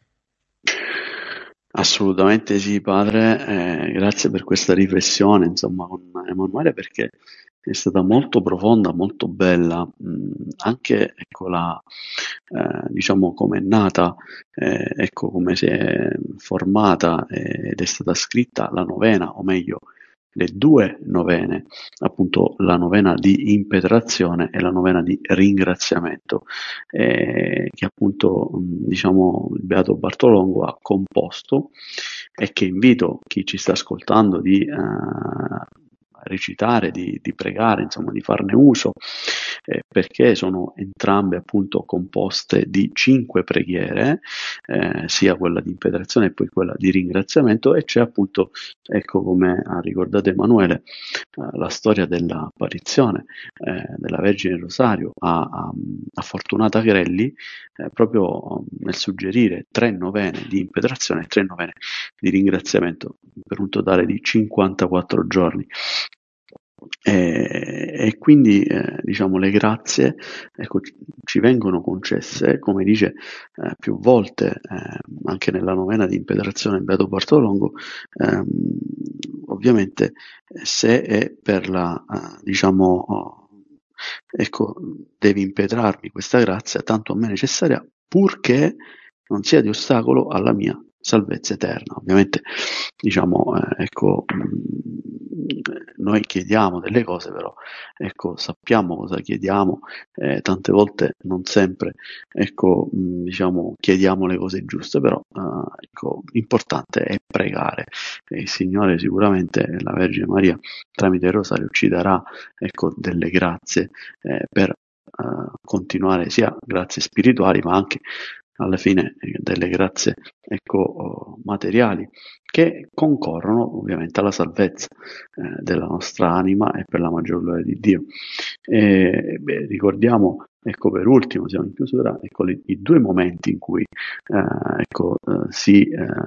Assolutamente sì, padre, grazie per questa riflessione, insomma, con Emanuele, perché è stata molto profonda, molto bella, anche ecco diciamo come è nata, ecco come si è formata ed è stata scritta la novena, o meglio le due novene, appunto la novena di impetrazione e la novena di ringraziamento, che appunto diciamo il Beato Bartolongo ha composto e che invito chi ci sta ascoltando di recitare, di pregare, insomma di farne uso, perché sono entrambe appunto composte di 5 preghiere, sia quella di impetrazione e poi quella di ringraziamento, e c'è appunto, ecco come ha ricordato Emanuele, la storia dell'apparizione della Vergine Rosario a Fortunata Grelli, proprio nel suggerire 3 novene di impetrazione e 3 novene di ringraziamento per un totale di 54 giorni. E quindi diciamo le grazie, ecco, ci vengono concesse, come dice più volte anche nella novena di impetrazione del Beato Bartolongo, ovviamente se è per la diciamo ecco, devi impetrarmi questa grazia tanto a me necessaria, purché non sia di ostacolo alla mia salvezza eterna. Ovviamente diciamo ecco, noi chiediamo delle cose, però ecco, sappiamo cosa chiediamo, tante volte non sempre ecco, diciamo chiediamo le cose giuste, però ecco, l'importante è pregare, e il Signore sicuramente, la Vergine Maria tramite il Rosario ci darà ecco, delle grazie per continuare, sia grazie spirituali ma anche alla fine delle grazie ecco, materiali, che concorrono ovviamente alla salvezza della nostra anima e per la maggior gloria di Dio. Ricordiamo, ecco, per ultimo, siamo in chiusura, ecco, i 2 momenti in cui ecco, si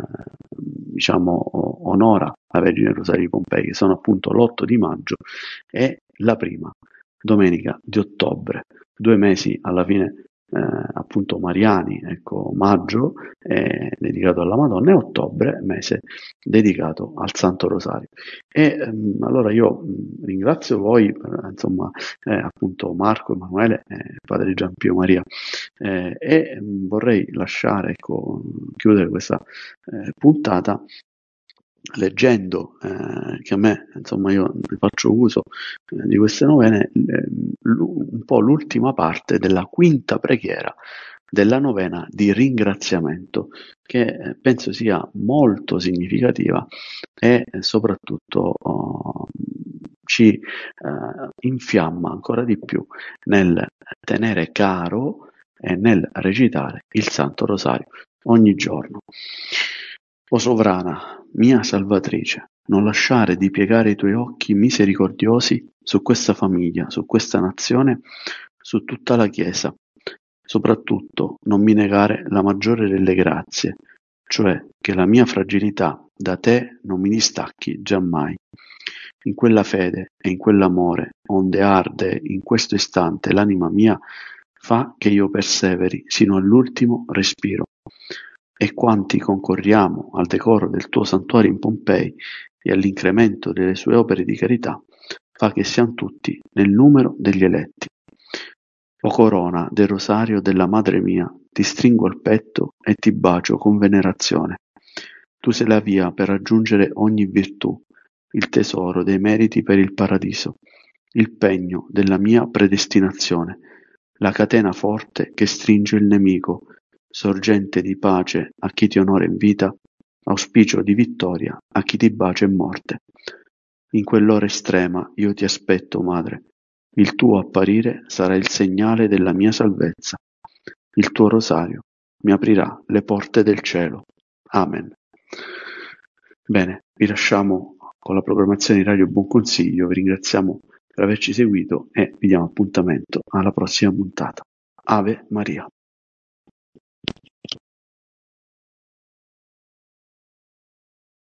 diciamo onora la Vergine Rosario di Pompei, che sono appunto l'8 di maggio e la prima domenica di ottobre, 2 mesi alla fine appunto mariani, ecco, maggio è dedicato alla Madonna e ottobre mese dedicato al Santo Rosario. E allora io ringrazio voi, insomma, appunto Marco, Emanuele, padre Giampio Maria, e vorrei lasciare, ecco, chiudere questa puntata leggendo, che a me, insomma, io ne faccio uso di queste novene, un po' l'ultima parte della quinta preghiera della novena di ringraziamento, che penso sia molto significativa e soprattutto ci infiamma ancora di più nel tenere caro e nel recitare il Santo Rosario ogni giorno. O sovrana, mia salvatrice, non lasciare di piegare i tuoi occhi misericordiosi su questa famiglia, su questa nazione, su tutta la Chiesa. Soprattutto non mi negare la maggiore delle grazie, cioè che la mia fragilità da te non mi distacchi giammai. In quella fede e in quell'amore, onde arde in questo istante l'anima mia, fa che io perseveri sino all'ultimo respiro. E quanti concorriamo al decoro del tuo santuario in Pompei e all'incremento delle sue opere di carità, fa che siamo tutti nel numero degli eletti. O corona del rosario della madre mia, ti stringo al petto e ti bacio con venerazione. Tu sei la via per raggiungere ogni virtù, il tesoro dei meriti per il paradiso, il pegno della mia predestinazione, la catena forte che stringe il nemico, sorgente di pace a chi ti onora in vita, auspicio di vittoria a chi ti bacia in morte. In quell'ora estrema io ti aspetto, madre, Il tuo apparire sarà il segnale della mia salvezza. Il tuo rosario mi aprirà le porte del cielo. Amen. Bene, vi lasciamo con la programmazione di Radio Buon Consiglio, vi ringraziamo per averci seguito e vi diamo appuntamento alla prossima puntata. Ave Maria.